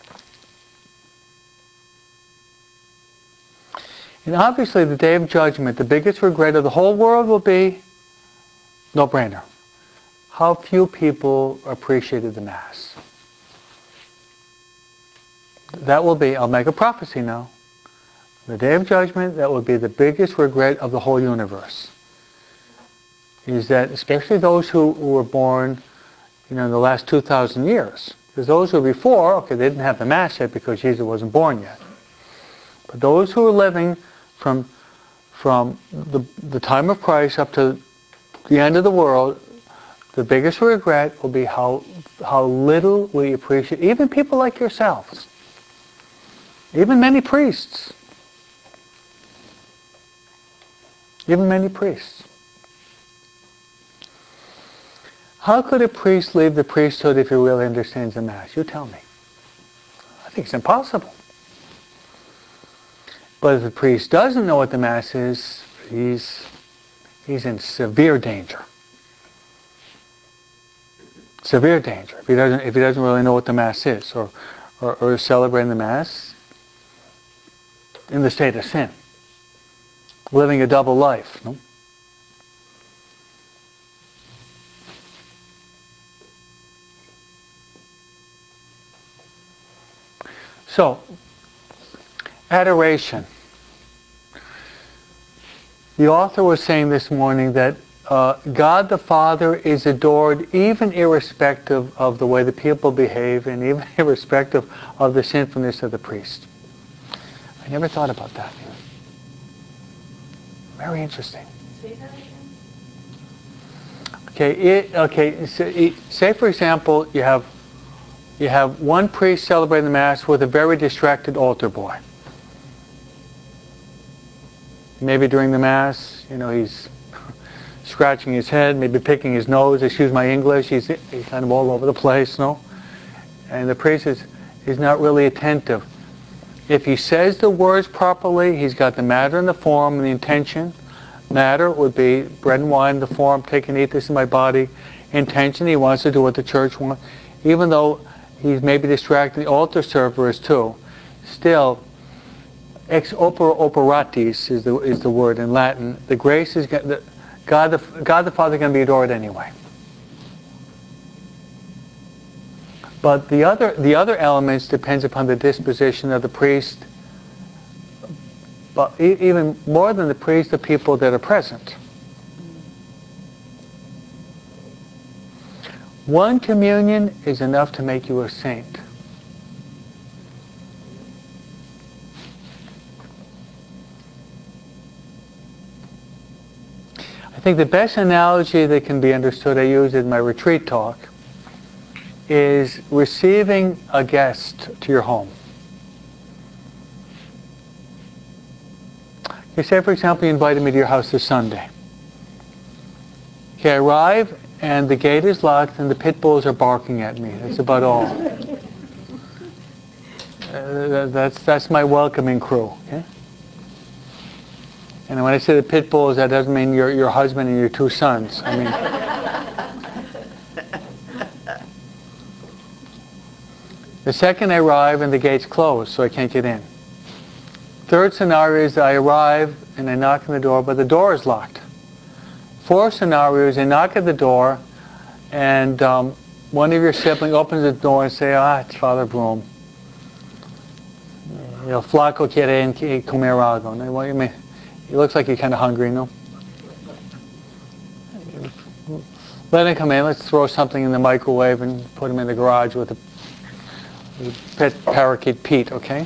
And obviously the day of judgment, the biggest regret of the whole world will be, no-brainer, how few people appreciated the Mass. That will be, I'll make a prophecy now, the day of judgment, that will be the biggest regret of the whole universe. Is that especially those who were born, in the last 2,000 years. Because those who were before, okay, they didn't have the Mass yet because Jesus wasn't born yet. But those who were living from the time of Christ up to the end of the world, the biggest regret will be how little we appreciate, even people like yourselves, even many priests, How could a priest leave the priesthood if he really understands the Mass? You tell me. I think it's impossible. But if the priest doesn't know what the Mass is, he's in severe danger. Severe danger. If he doesn't really know what the Mass is, or celebrating the Mass in the state of sin, living a double life. No? So, adoration. The author was saying this morning that God the Father is adored even irrespective of the way the people behave, and even irrespective of the sinfulness of the priest. I never thought about that. Very interesting. Say that again. Say for example, you have one priest celebrating the Mass with a very distracted altar boy. Maybe during the Mass, he's scratching his head, maybe picking his nose, excuse my English, he's kind of all over the place, no? And the priest is not really attentive. If he says the words properly, he's got the matter and the form and the intention. Matter would be bread and wine, the form, take and eat, this is my body. Intention, he wants to do what the church wants. Even though he's maybe distracted, the altar server is too. Still, ex opere operatis is the word in Latin. The grace is God the Father can be adored anyway. But the other elements depends upon the disposition of the priest. But even more than the priest, the people that are present. One communion is enough to make you a saint. I think the best analogy that can be understood, I used in my retreat talk, is receiving a guest to your home. Okay, say for example you invited me to your house this Sunday. Okay, I arrive and the gate is locked and the pit bulls are barking at me. That's about all. That's my welcoming crew. Okay. And when I say the pit bulls, that doesn't mean your husband and your 2 sons. I mean, the second I arrive and the gate's closed, so I can't get in. Third scenario is I arrive and I knock on the door, but the door is locked. Fourth scenario is I knock at the door and one of your siblings opens the door and say, it's Father Broom. Flaco quiere comer algo. What do you mean? It looks like you're kind of hungry, no? Let him come in. Let's throw something in the microwave and put him in the garage with the pet parakeet Pete, okay?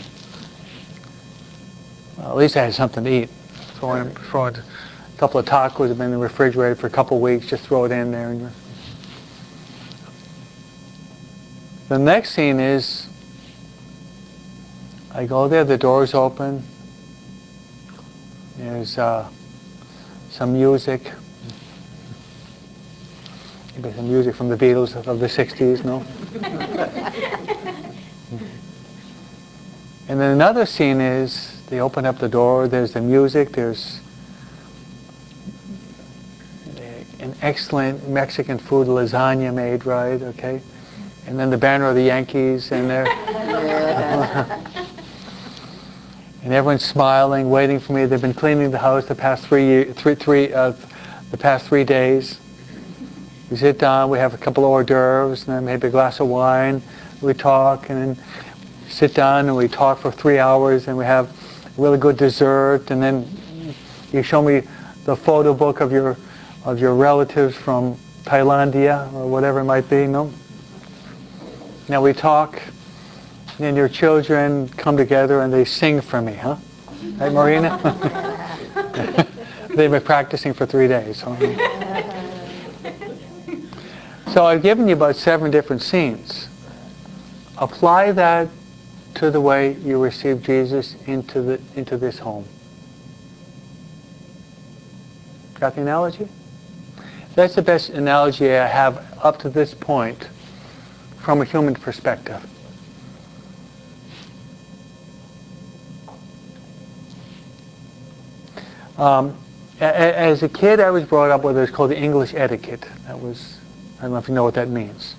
Well, at least I had something to eat. Throw in a couple of tacos have been in the refrigerator for a couple of weeks. Just throw it in there. And the next scene is I go there. The door's open. There's some music. Maybe some music from the Beatles of the 60s, no? And then another scene is they open up the door, there's the music, there's an excellent Mexican food lasagna made, right, okay? And then the banner of the Yankees, and they're... and everyone's smiling, waiting for me. They've been cleaning the house the past 3 days. We sit down, we have a couple of hors d'oeuvres, and then maybe a glass of wine. We talk, and then sit down and we talk for 3 hours, and we have a really good dessert, and then you show me the photo book of your relatives from Thailandia or whatever it might be, no? Now we talk, and your children come together and they sing for me, huh? Right, Marina? They've been practicing for 3 days. Huh? So I've given you about 7 different scenes. Apply that to the way you receive Jesus into this home. Got the analogy? That's the best analogy I have up to this point from a human perspective. As a kid, I was brought up with what's called the English etiquette. I don't know if you know what that means.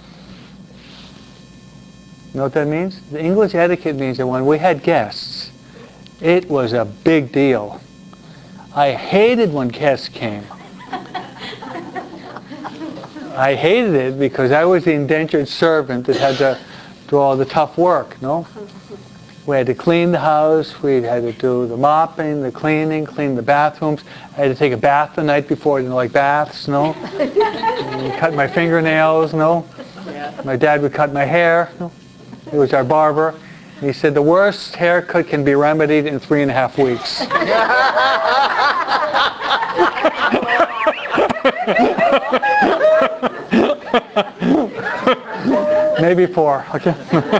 You know what that means? The English etiquette means that when we had guests, it was a big deal. I hated when guests came. I hated it because I was the indentured servant that had to do all the tough work, no? We had to clean the house, we had to do the mopping, the cleaning, clean the bathrooms. I had to take a bath the night before. I didn't like baths, no? Cut my fingernails, no? Yeah. My dad would cut my hair, no? He was our barber. And he said the worst haircut can be remedied in 3.5 weeks. Maybe 4, okay?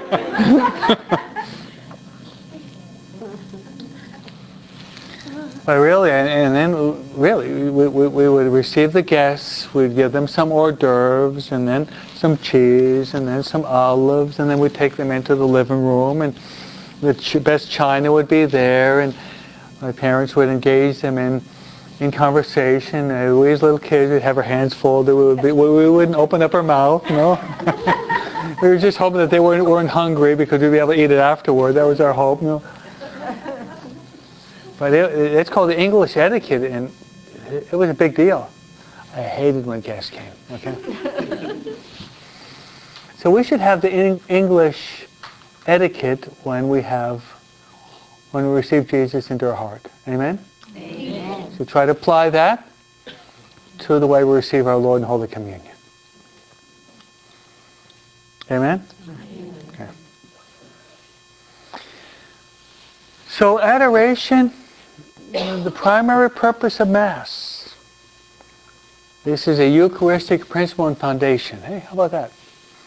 But really, and then really, we would receive the guests, we'd give them some hors d'oeuvres, and then some cheese, and then some olives, and then we'd take them into the living room, and the best china would be there, and my parents would engage them in conversation. We as little kids would have our hands folded, we wouldn't open up our mouth, you know. We were just hoping that they weren't hungry because we'd be able to eat it afterward. That was our hope, you know. But it's called the English etiquette, and it was a big deal. I hated when guests came, okay? So we should have the English etiquette when we receive Jesus into our heart. Amen? Amen. So try to apply that to the way we receive our Lord in Holy Communion. Amen? Okay. So adoration, the primary purpose of Mass. This is a Eucharistic principle and foundation. Hey, how about that?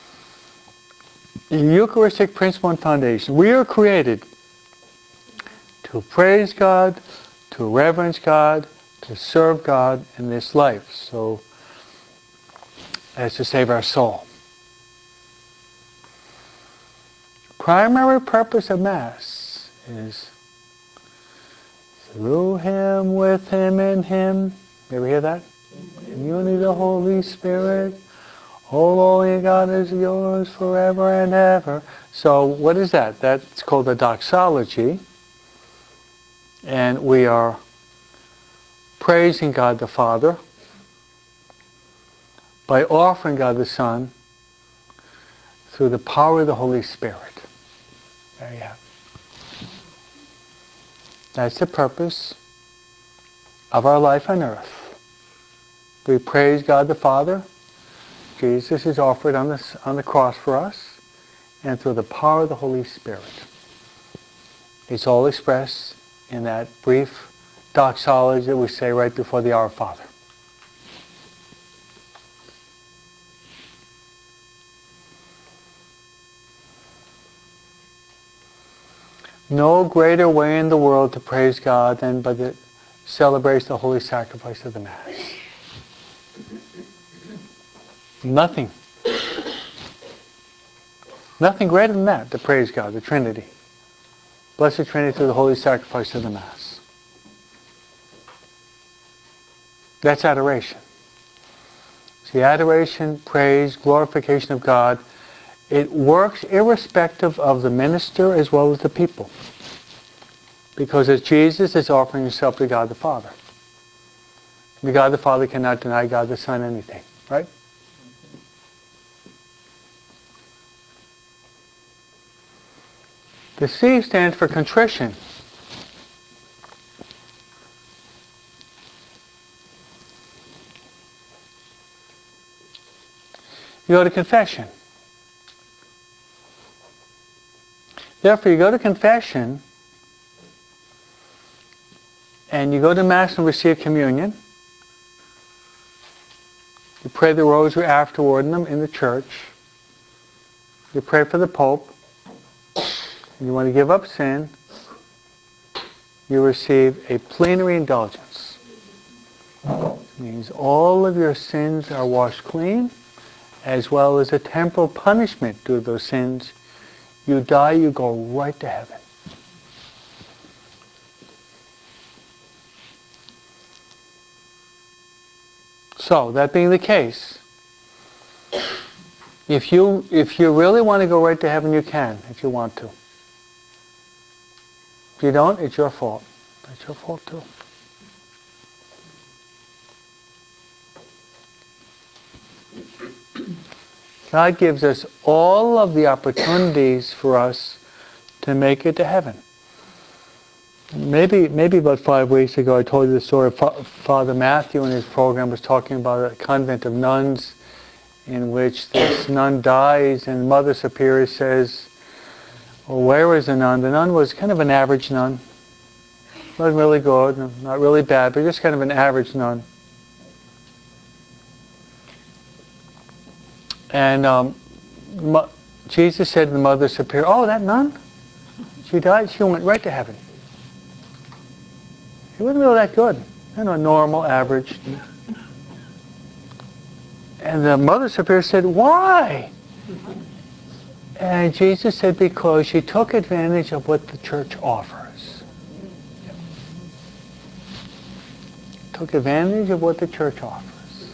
A Eucharistic principle and foundation. We are created to praise God, to reverence God, to serve God in this life, so as to save our soul. Primary purpose of Mass is through Him, with Him, in Him. You ever hear that? In unity of the Holy Spirit, holy God is yours forever and ever. So what is that? That's called the doxology. And we are praising God the Father by offering God the Son through the power of the Holy Spirit. There you have it. That's the purpose of our life on earth. We praise God the Father. Jesus is offered on the cross for us, and through the power of the Holy Spirit. It's all expressed in that brief doxology that we say right before the Our Father. No greater way in the world to praise God than by the celebration of the holy sacrifice of the Mass. Nothing. Nothing greater than that to praise God, the Trinity. Blessed Trinity through the holy sacrifice of the Mass. That's adoration. See, adoration, praise, glorification of God, it works irrespective of the minister as well as the people. Because as Jesus is offering himself to God the Father. The God the Father cannot deny God the Son anything, right? The C stands for contrition. You go to confession. Therefore, you go to confession and you go to Mass and receive communion. You pray the rosary afterward in the church. You pray for the Pope. You want to give up sin. You receive a plenary indulgence. It means all of your sins are washed clean, as well as a temporal punishment due to those sins. You die, you go right to heaven. So, that being the case, if you really want to go right to heaven, you can, if you want to. If you don't, it's your fault. It's your fault too. God gives us all of the opportunities for us to make it to heaven. Maybe about 5 weeks ago I told you the story of Father Matthew in his program was talking about a convent of nuns in which this nun dies and Mother Superior says, well, where is the nun? The nun was kind of an average nun. Not really good, not really bad, but just kind of an average nun. And Jesus said to the Mother Superior, oh, that nun? She died, she went right to heaven. She wasn't really that good. Normal, average. And the Mother Superior said, why? And Jesus said, because she took advantage of what the church offers. Took advantage of what the church offers.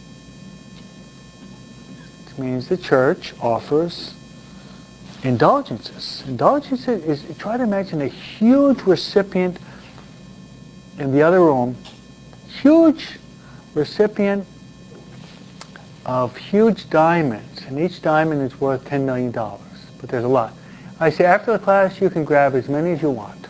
It means the church offers indulgences. Indulgences is, try to imagine a huge recipient in the other room, huge recipient of huge diamonds, and each diamond is worth $10 million, but there's a lot. I say after the class you can grab as many as you want.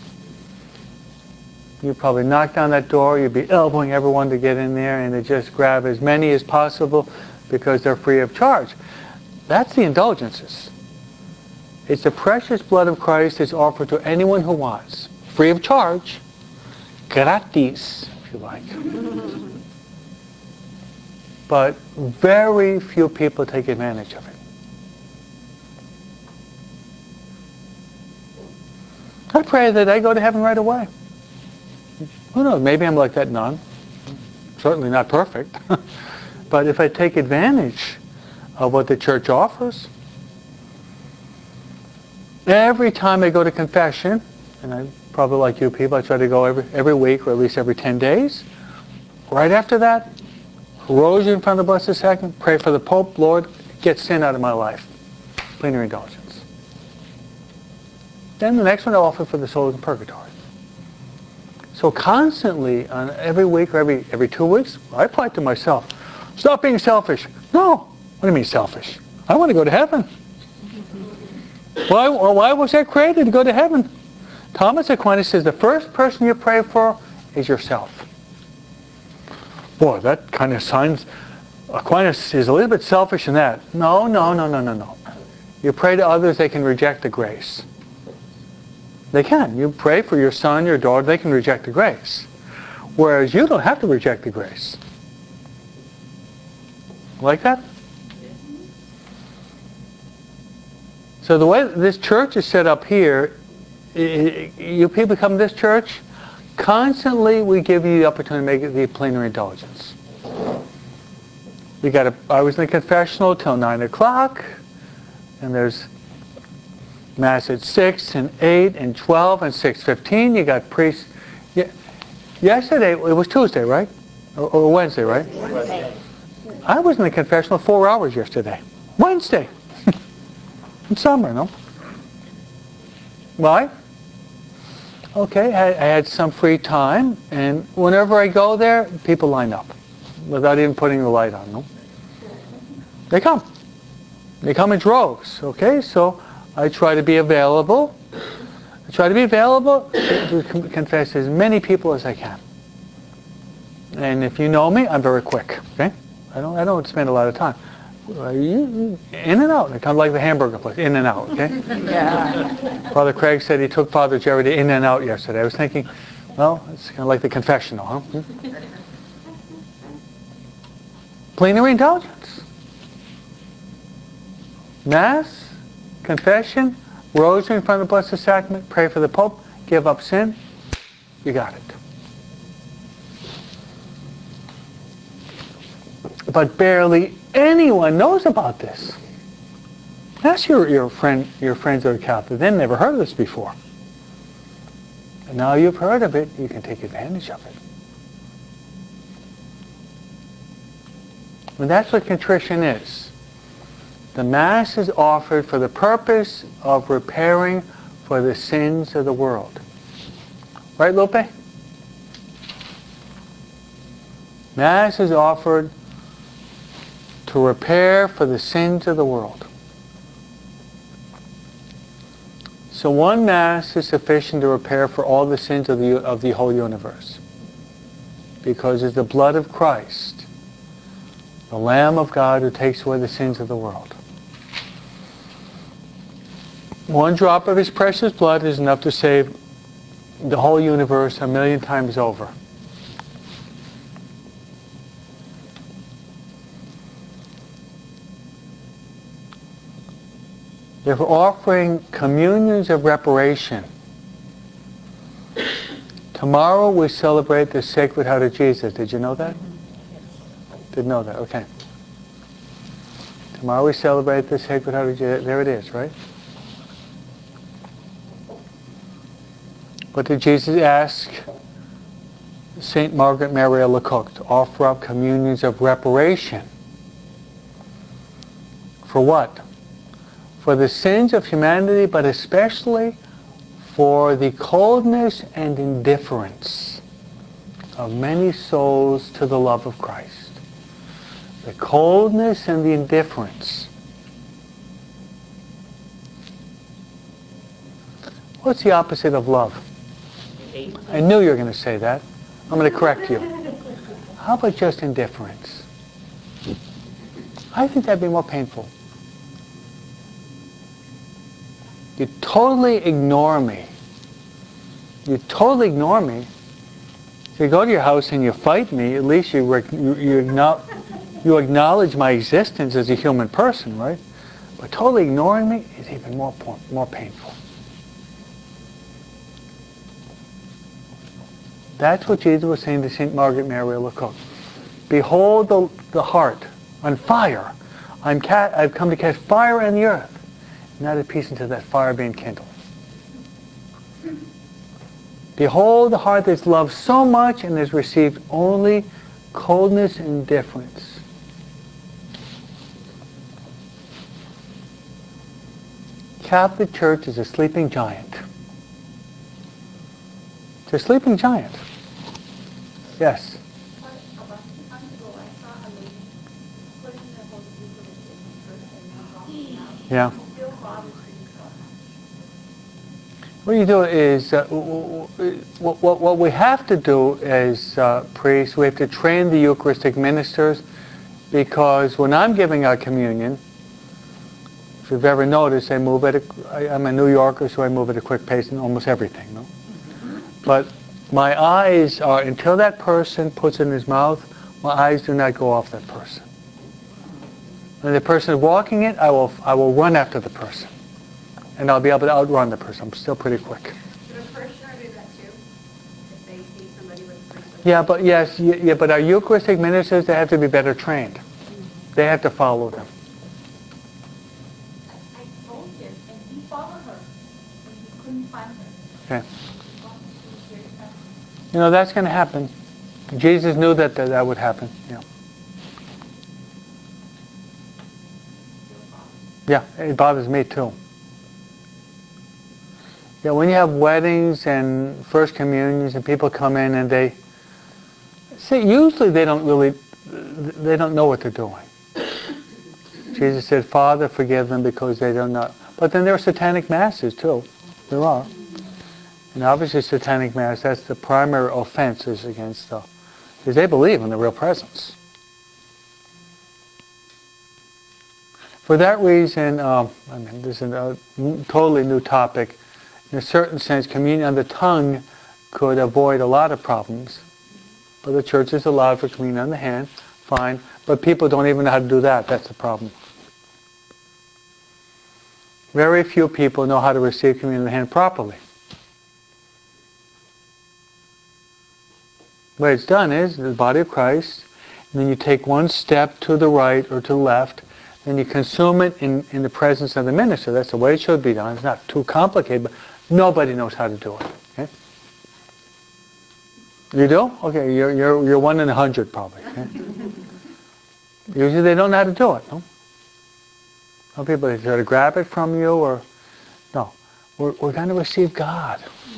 You'd probably knock down that door, you'd be elbowing everyone to get in there, and they just grab as many as possible because they're free of charge. That's the indulgences. It's the precious blood of Christ that's offered to anyone who wants. Free of charge. Gratis, if you like. But very few people take advantage of it. I pray that I go to heaven right away. Who knows? Maybe I'm like that nun. Certainly not perfect. But if I take advantage of what the church offers, every time I go to confession, and I probably like you people, I try to go every week or at least every 10 days. Right after that, rosary in front of the Blessed Sacrament, pray for the Pope, Lord, get sin out of my life. Plenary indulgence. Then the next one I offer for the souls in purgatory. So constantly, on every week or every 2 weeks, I apply it to myself. Stop being selfish. No. What do you mean selfish? I want to go to heaven. Why was I created to go to heaven? Thomas Aquinas says the first person you pray for is yourself. Boy, that kind of sounds... Aquinas is a little bit selfish in that. No. You pray to others, they can reject the grace. They can. You pray for your son, your daughter, they can reject the grace. Whereas you don't have to reject the grace. Like that? So the way this church is set up here, you people come to this church, constantly we give you the opportunity to make the plenary indulgence. I was in the confessional till 9 o'clock, and there's Mass at 6 and 8 and 12 and 6:15. You got priests. Yesterday, it was Tuesday, right? Or Wednesday, right? Wednesday. I was in the confessional 4 hours yesterday. Wednesday. In summer, no? Why? Okay, I had some free time, and whenever I go there, people line up without even putting the light on, no? They come. They come in droves, okay? So I try to be available. To confess as many people as I can. And if you know me, I'm very quick, okay? I don't spend a lot of time. In and out. Kind of like the hamburger place, in and out, okay? Yeah. Father Craig said he took Father Jerry to In and Out yesterday. I was thinking, well, it's kind of like the confessional, huh? Plenary indulgence. Mass, confession, rosary in front of the Blessed Sacrament, pray for the Pope, give up sin. You got it. But barely anyone knows about this. Ask your friends that are Catholic. They've never heard of this before. And now you've heard of it, you can take advantage of it. And that's what contrition is. The Mass is offered for the purpose of repairing for the sins of the world. Right, Lope? Mass is offered to repair for the sins of the world. So one Mass is sufficient to repair for all the sins of the whole universe. Because it's the blood of Christ, the Lamb of God who takes away the sins of the world. One drop of his precious blood is enough to save the whole universe 1,000,000 times over. Therefore, offering communions of reparation. Tomorrow we celebrate the Sacred Heart of Jesus. Did you know that? Didn't know that, okay. Tomorrow we celebrate the Sacred Heart of Jesus. There it is, right? What did Jesus ask St. Margaret Mary Alacoque to offer up communions of reparation? For what? For the sins of humanity, but especially for the coldness and indifference of many souls to the love of Christ. The coldness and the indifference. What's the opposite of love? Hate. I knew you were going to say that. I'm going to correct you. How about just indifference? I think that'd be more painful. You totally ignore me. You totally ignore me. If you go to your house and you fight me, at least you acknowledge my existence as a human person, right? But totally ignoring me is even more painful. That's what Jesus was saying to St. Margaret Mary Alacoque. Behold the heart on fire. I've come to cast fire on the earth, not a peace until that fire being kindled. Behold the heart that's loved so much and has received only coldness and indifference. Catholic Church is a sleeping giant. It's a sleeping giant. Yes. About 2 months ago, I saw a lady putting the Holy Eucharist in her purse and then walking out. Yeah. It still bothers me so much. What you do is, what we have to do as priests, we have to train the Eucharistic ministers, because when I'm giving out communion, if you've ever noticed, I'm a New Yorker, so I move at a quick pace in almost everything. No? But my eyes are, until that person puts it in his mouth, my eyes do not go off that person. When the person is walking it, I will run after the person. And I'll be able to outrun the person. I'm still pretty quick. Should a parishioner do that too? If they see somebody with a priest? Yeah, but yes, but our Eucharistic ministers, they have to be better trained. They have to follow them. I told him, and he followed her, and he couldn't find her. Okay. She was very fast. You know, that's going to happen. Jesus knew that would happen. Yeah. Yeah, it bothers me too. Yeah, when you have weddings and first communions and people come in and they see, usually they don't know what they're doing. Jesus said, Father, forgive them because they don't know. But then there are satanic masses too. There are. And obviously satanic mass, that's the primary offense is against because they believe in the real presence. For that reason, this is a totally new topic. In a certain sense, communion on the tongue could avoid a lot of problems. But the church is allowed for communion on the hand, fine. But people don't even know how to do that. That's the problem. Very few people know how to receive communion in the hand properly. The way it's done is the body of Christ, and then you take one step to the right or to the left, then you consume it in the presence of the minister. That's the way it should be done. It's not too complicated, but nobody knows how to do it. Okay? You do? Okay, you're 1 in 100 probably. Okay? Usually they don't know how to do it. No? Some people they try to grab it from you, or no. We're going to receive God.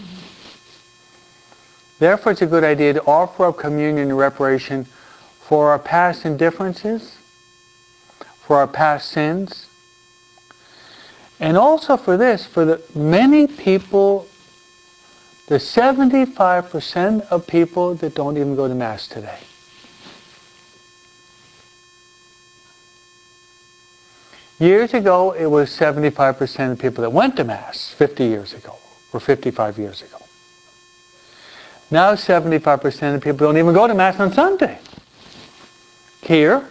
Therefore, it's a good idea to offer up communion in reparation for our past indifferences, for our past sins, and also for the many people, the 75% of people that don't even go to Mass today. Years ago, it was 75% of people that went to Mass 50 years ago, or 55 years ago. Now 75% of people don't even go to Mass on Sunday. Here,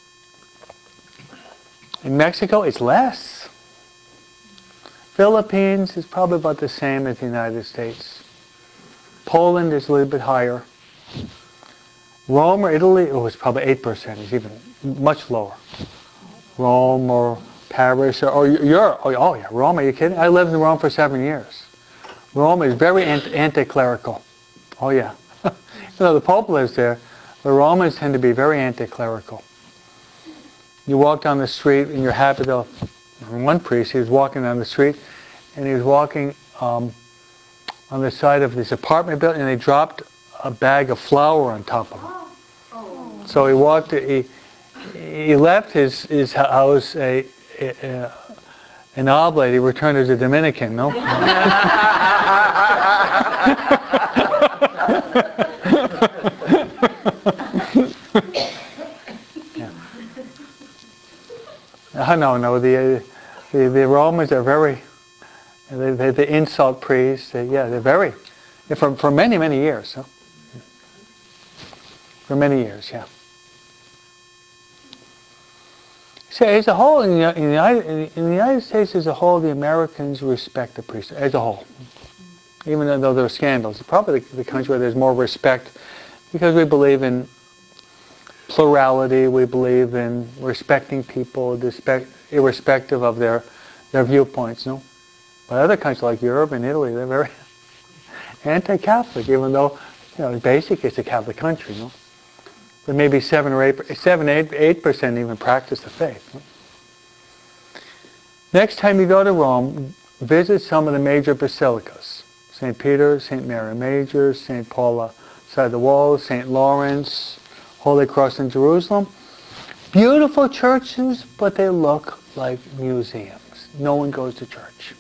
in Mexico, it's less. Philippines is probably about the same as the United States. Poland is a little bit higher. Rome or Italy, it was probably 8%. It's even much lower. Rome or Paris or Europe. Oh yeah, Rome, are you kidding? I lived in Rome for 7 years. Rome is very anti-clerical. Oh yeah. The Pope lives there. The Romans tend to be very anti-clerical. You walk down the street and you're happy to... One priest, he was walking down the street and he was walking on the side of this apartment building and they dropped a bag of flour on top of him. Oh. So he walked, he left his house an oblate, he returned as a Dominican, no? No. The Romans are very, they insult priests. They're very, for many, many years. Huh? For many years, yeah. So as a whole, in the United States as a whole, the Americans respect the priest as a whole. even though there are scandals. It's probably the country where there's more respect because we believe in plurality, we believe in respecting people irrespective of their viewpoints, no? But other countries like Europe and Italy, they're very anti-Catholic, even though, basically it's a Catholic country, no? But maybe 8% even practice the faith. No? Next time you go to Rome, visit some of the major basilicas. St. Peter, St. Mary Major, St. Paula Side the Walls, St. Lawrence, Holy Cross in Jerusalem. Beautiful churches, but they look like museums. No one goes to church.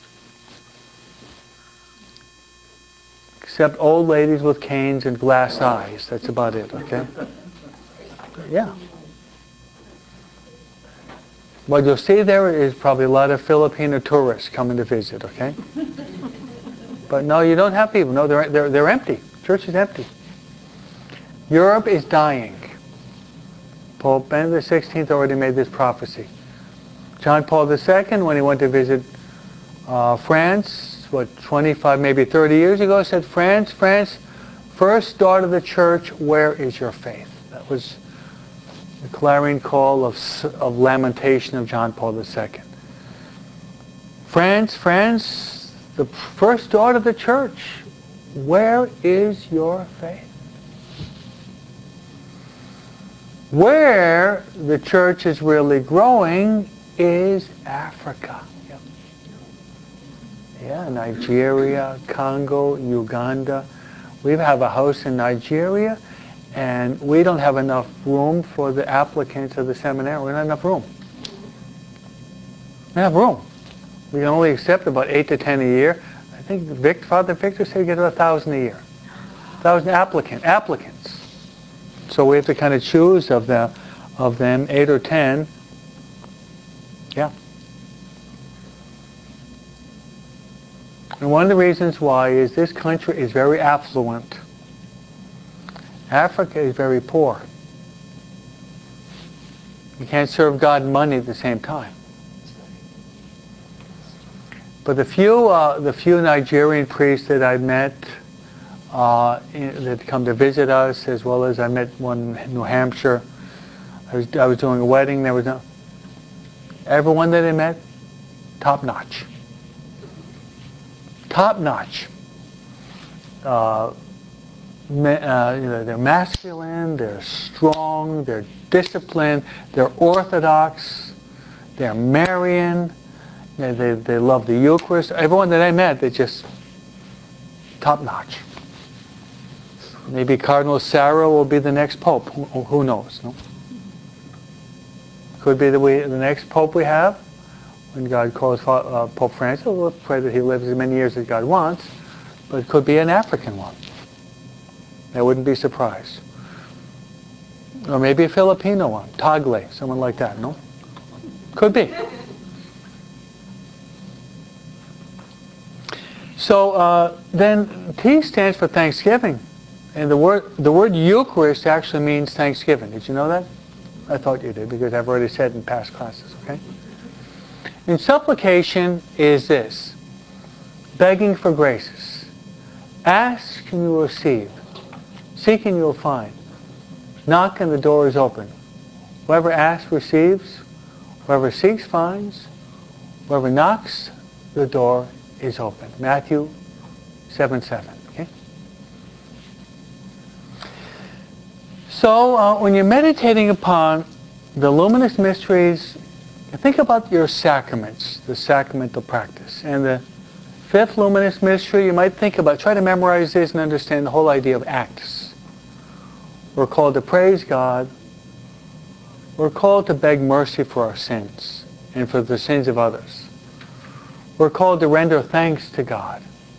Except old ladies with canes and glass eyes. That's about it, okay? Yeah. What you'll see there is probably a lot of Filipino tourists coming to visit, okay? But no, you don't have people. No, they're empty. Church is empty. Europe is dying. Pope Benedict XVI already made this prophecy. John Paul II, when he went to visit France, 25, maybe 30 years ago, said, France, first daughter of the church, where is your faith? That was the clarion call of lamentation of John Paul II. France, the first daughter of the church, where is your faith? Where the church is really growing is Africa. Yeah, Nigeria, Congo, Uganda. We have a house in Nigeria, and we don't have enough room for the applicants of the seminary. We don't have enough room. We don't have room. We can only accept about 8 to 10 a year. I think Father Victor said we get 1,000 a year. 1,000 applicants. So we have to kind of choose of them, 8 or 10. Yeah. And one of the reasons why is this country is very affluent. Africa is very poor. You can't serve God and money at the same time. But the few Nigerian priests that I met that come to visit us, as well as I met one in New Hampshire. I was doing a wedding. There was everyone that I met, top notch. Top notch. They're masculine, they're strong, they're disciplined, they're orthodox, they're Marian, they love the Eucharist. Everyone that I met, they're just top notch. Maybe Cardinal Sarah will be the next pope. Who knows? No? Could be the next pope we have when God calls Pope Francis. We'll pray that he lives as many years as God wants, but it could be an African one. I wouldn't be surprised. Or maybe a Filipino one, Tagle, someone like that, no? Could be. So then T stands for Thanksgiving. And the word Eucharist actually means Thanksgiving. Did you know that? I thought you did because I've already said in past classes, okay? And supplication is this: begging for graces. Ask and you will receive. Seek and you will find. Knock and the door is open. Whoever asks receives. Whoever seeks finds. Whoever knocks, the door is open. Matthew 7:7. Okay? So when you're meditating upon the luminous mysteries, think about your sacraments, the sacramental practice. And the fifth luminous mystery, you might think about, try to memorize this and understand the whole idea of acts. We're called to praise God. We're called to beg mercy for our sins and for the sins of others. We're called to render thanks to God.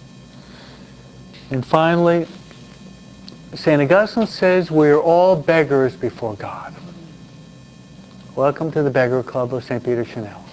And finally, St. Augustine says we are all beggars before God. Welcome to the Beggar Club of St. Peter Chanel.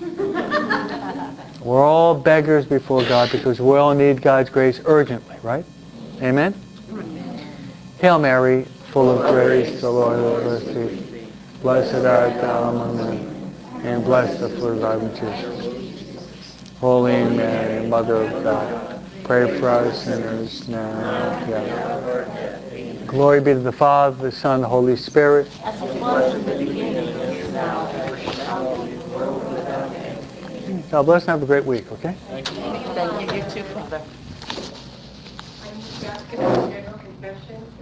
We're all beggars before God because we all need God's grace urgently, right? Amen? Hail Mary, full of grace, the Lord is with thee. Blessed art thou among women, and blessed the fruit of thy womb, Jesus. Holy Mary, Mother of God, Pray for us sinners now. Glory be to the Father, the Son, and the Holy Spirit. As it was in the beginning, is now, and ever shall be, world without end. God bless and have a great week, okay? Thank you, you too, Father. I need to ask a general confession.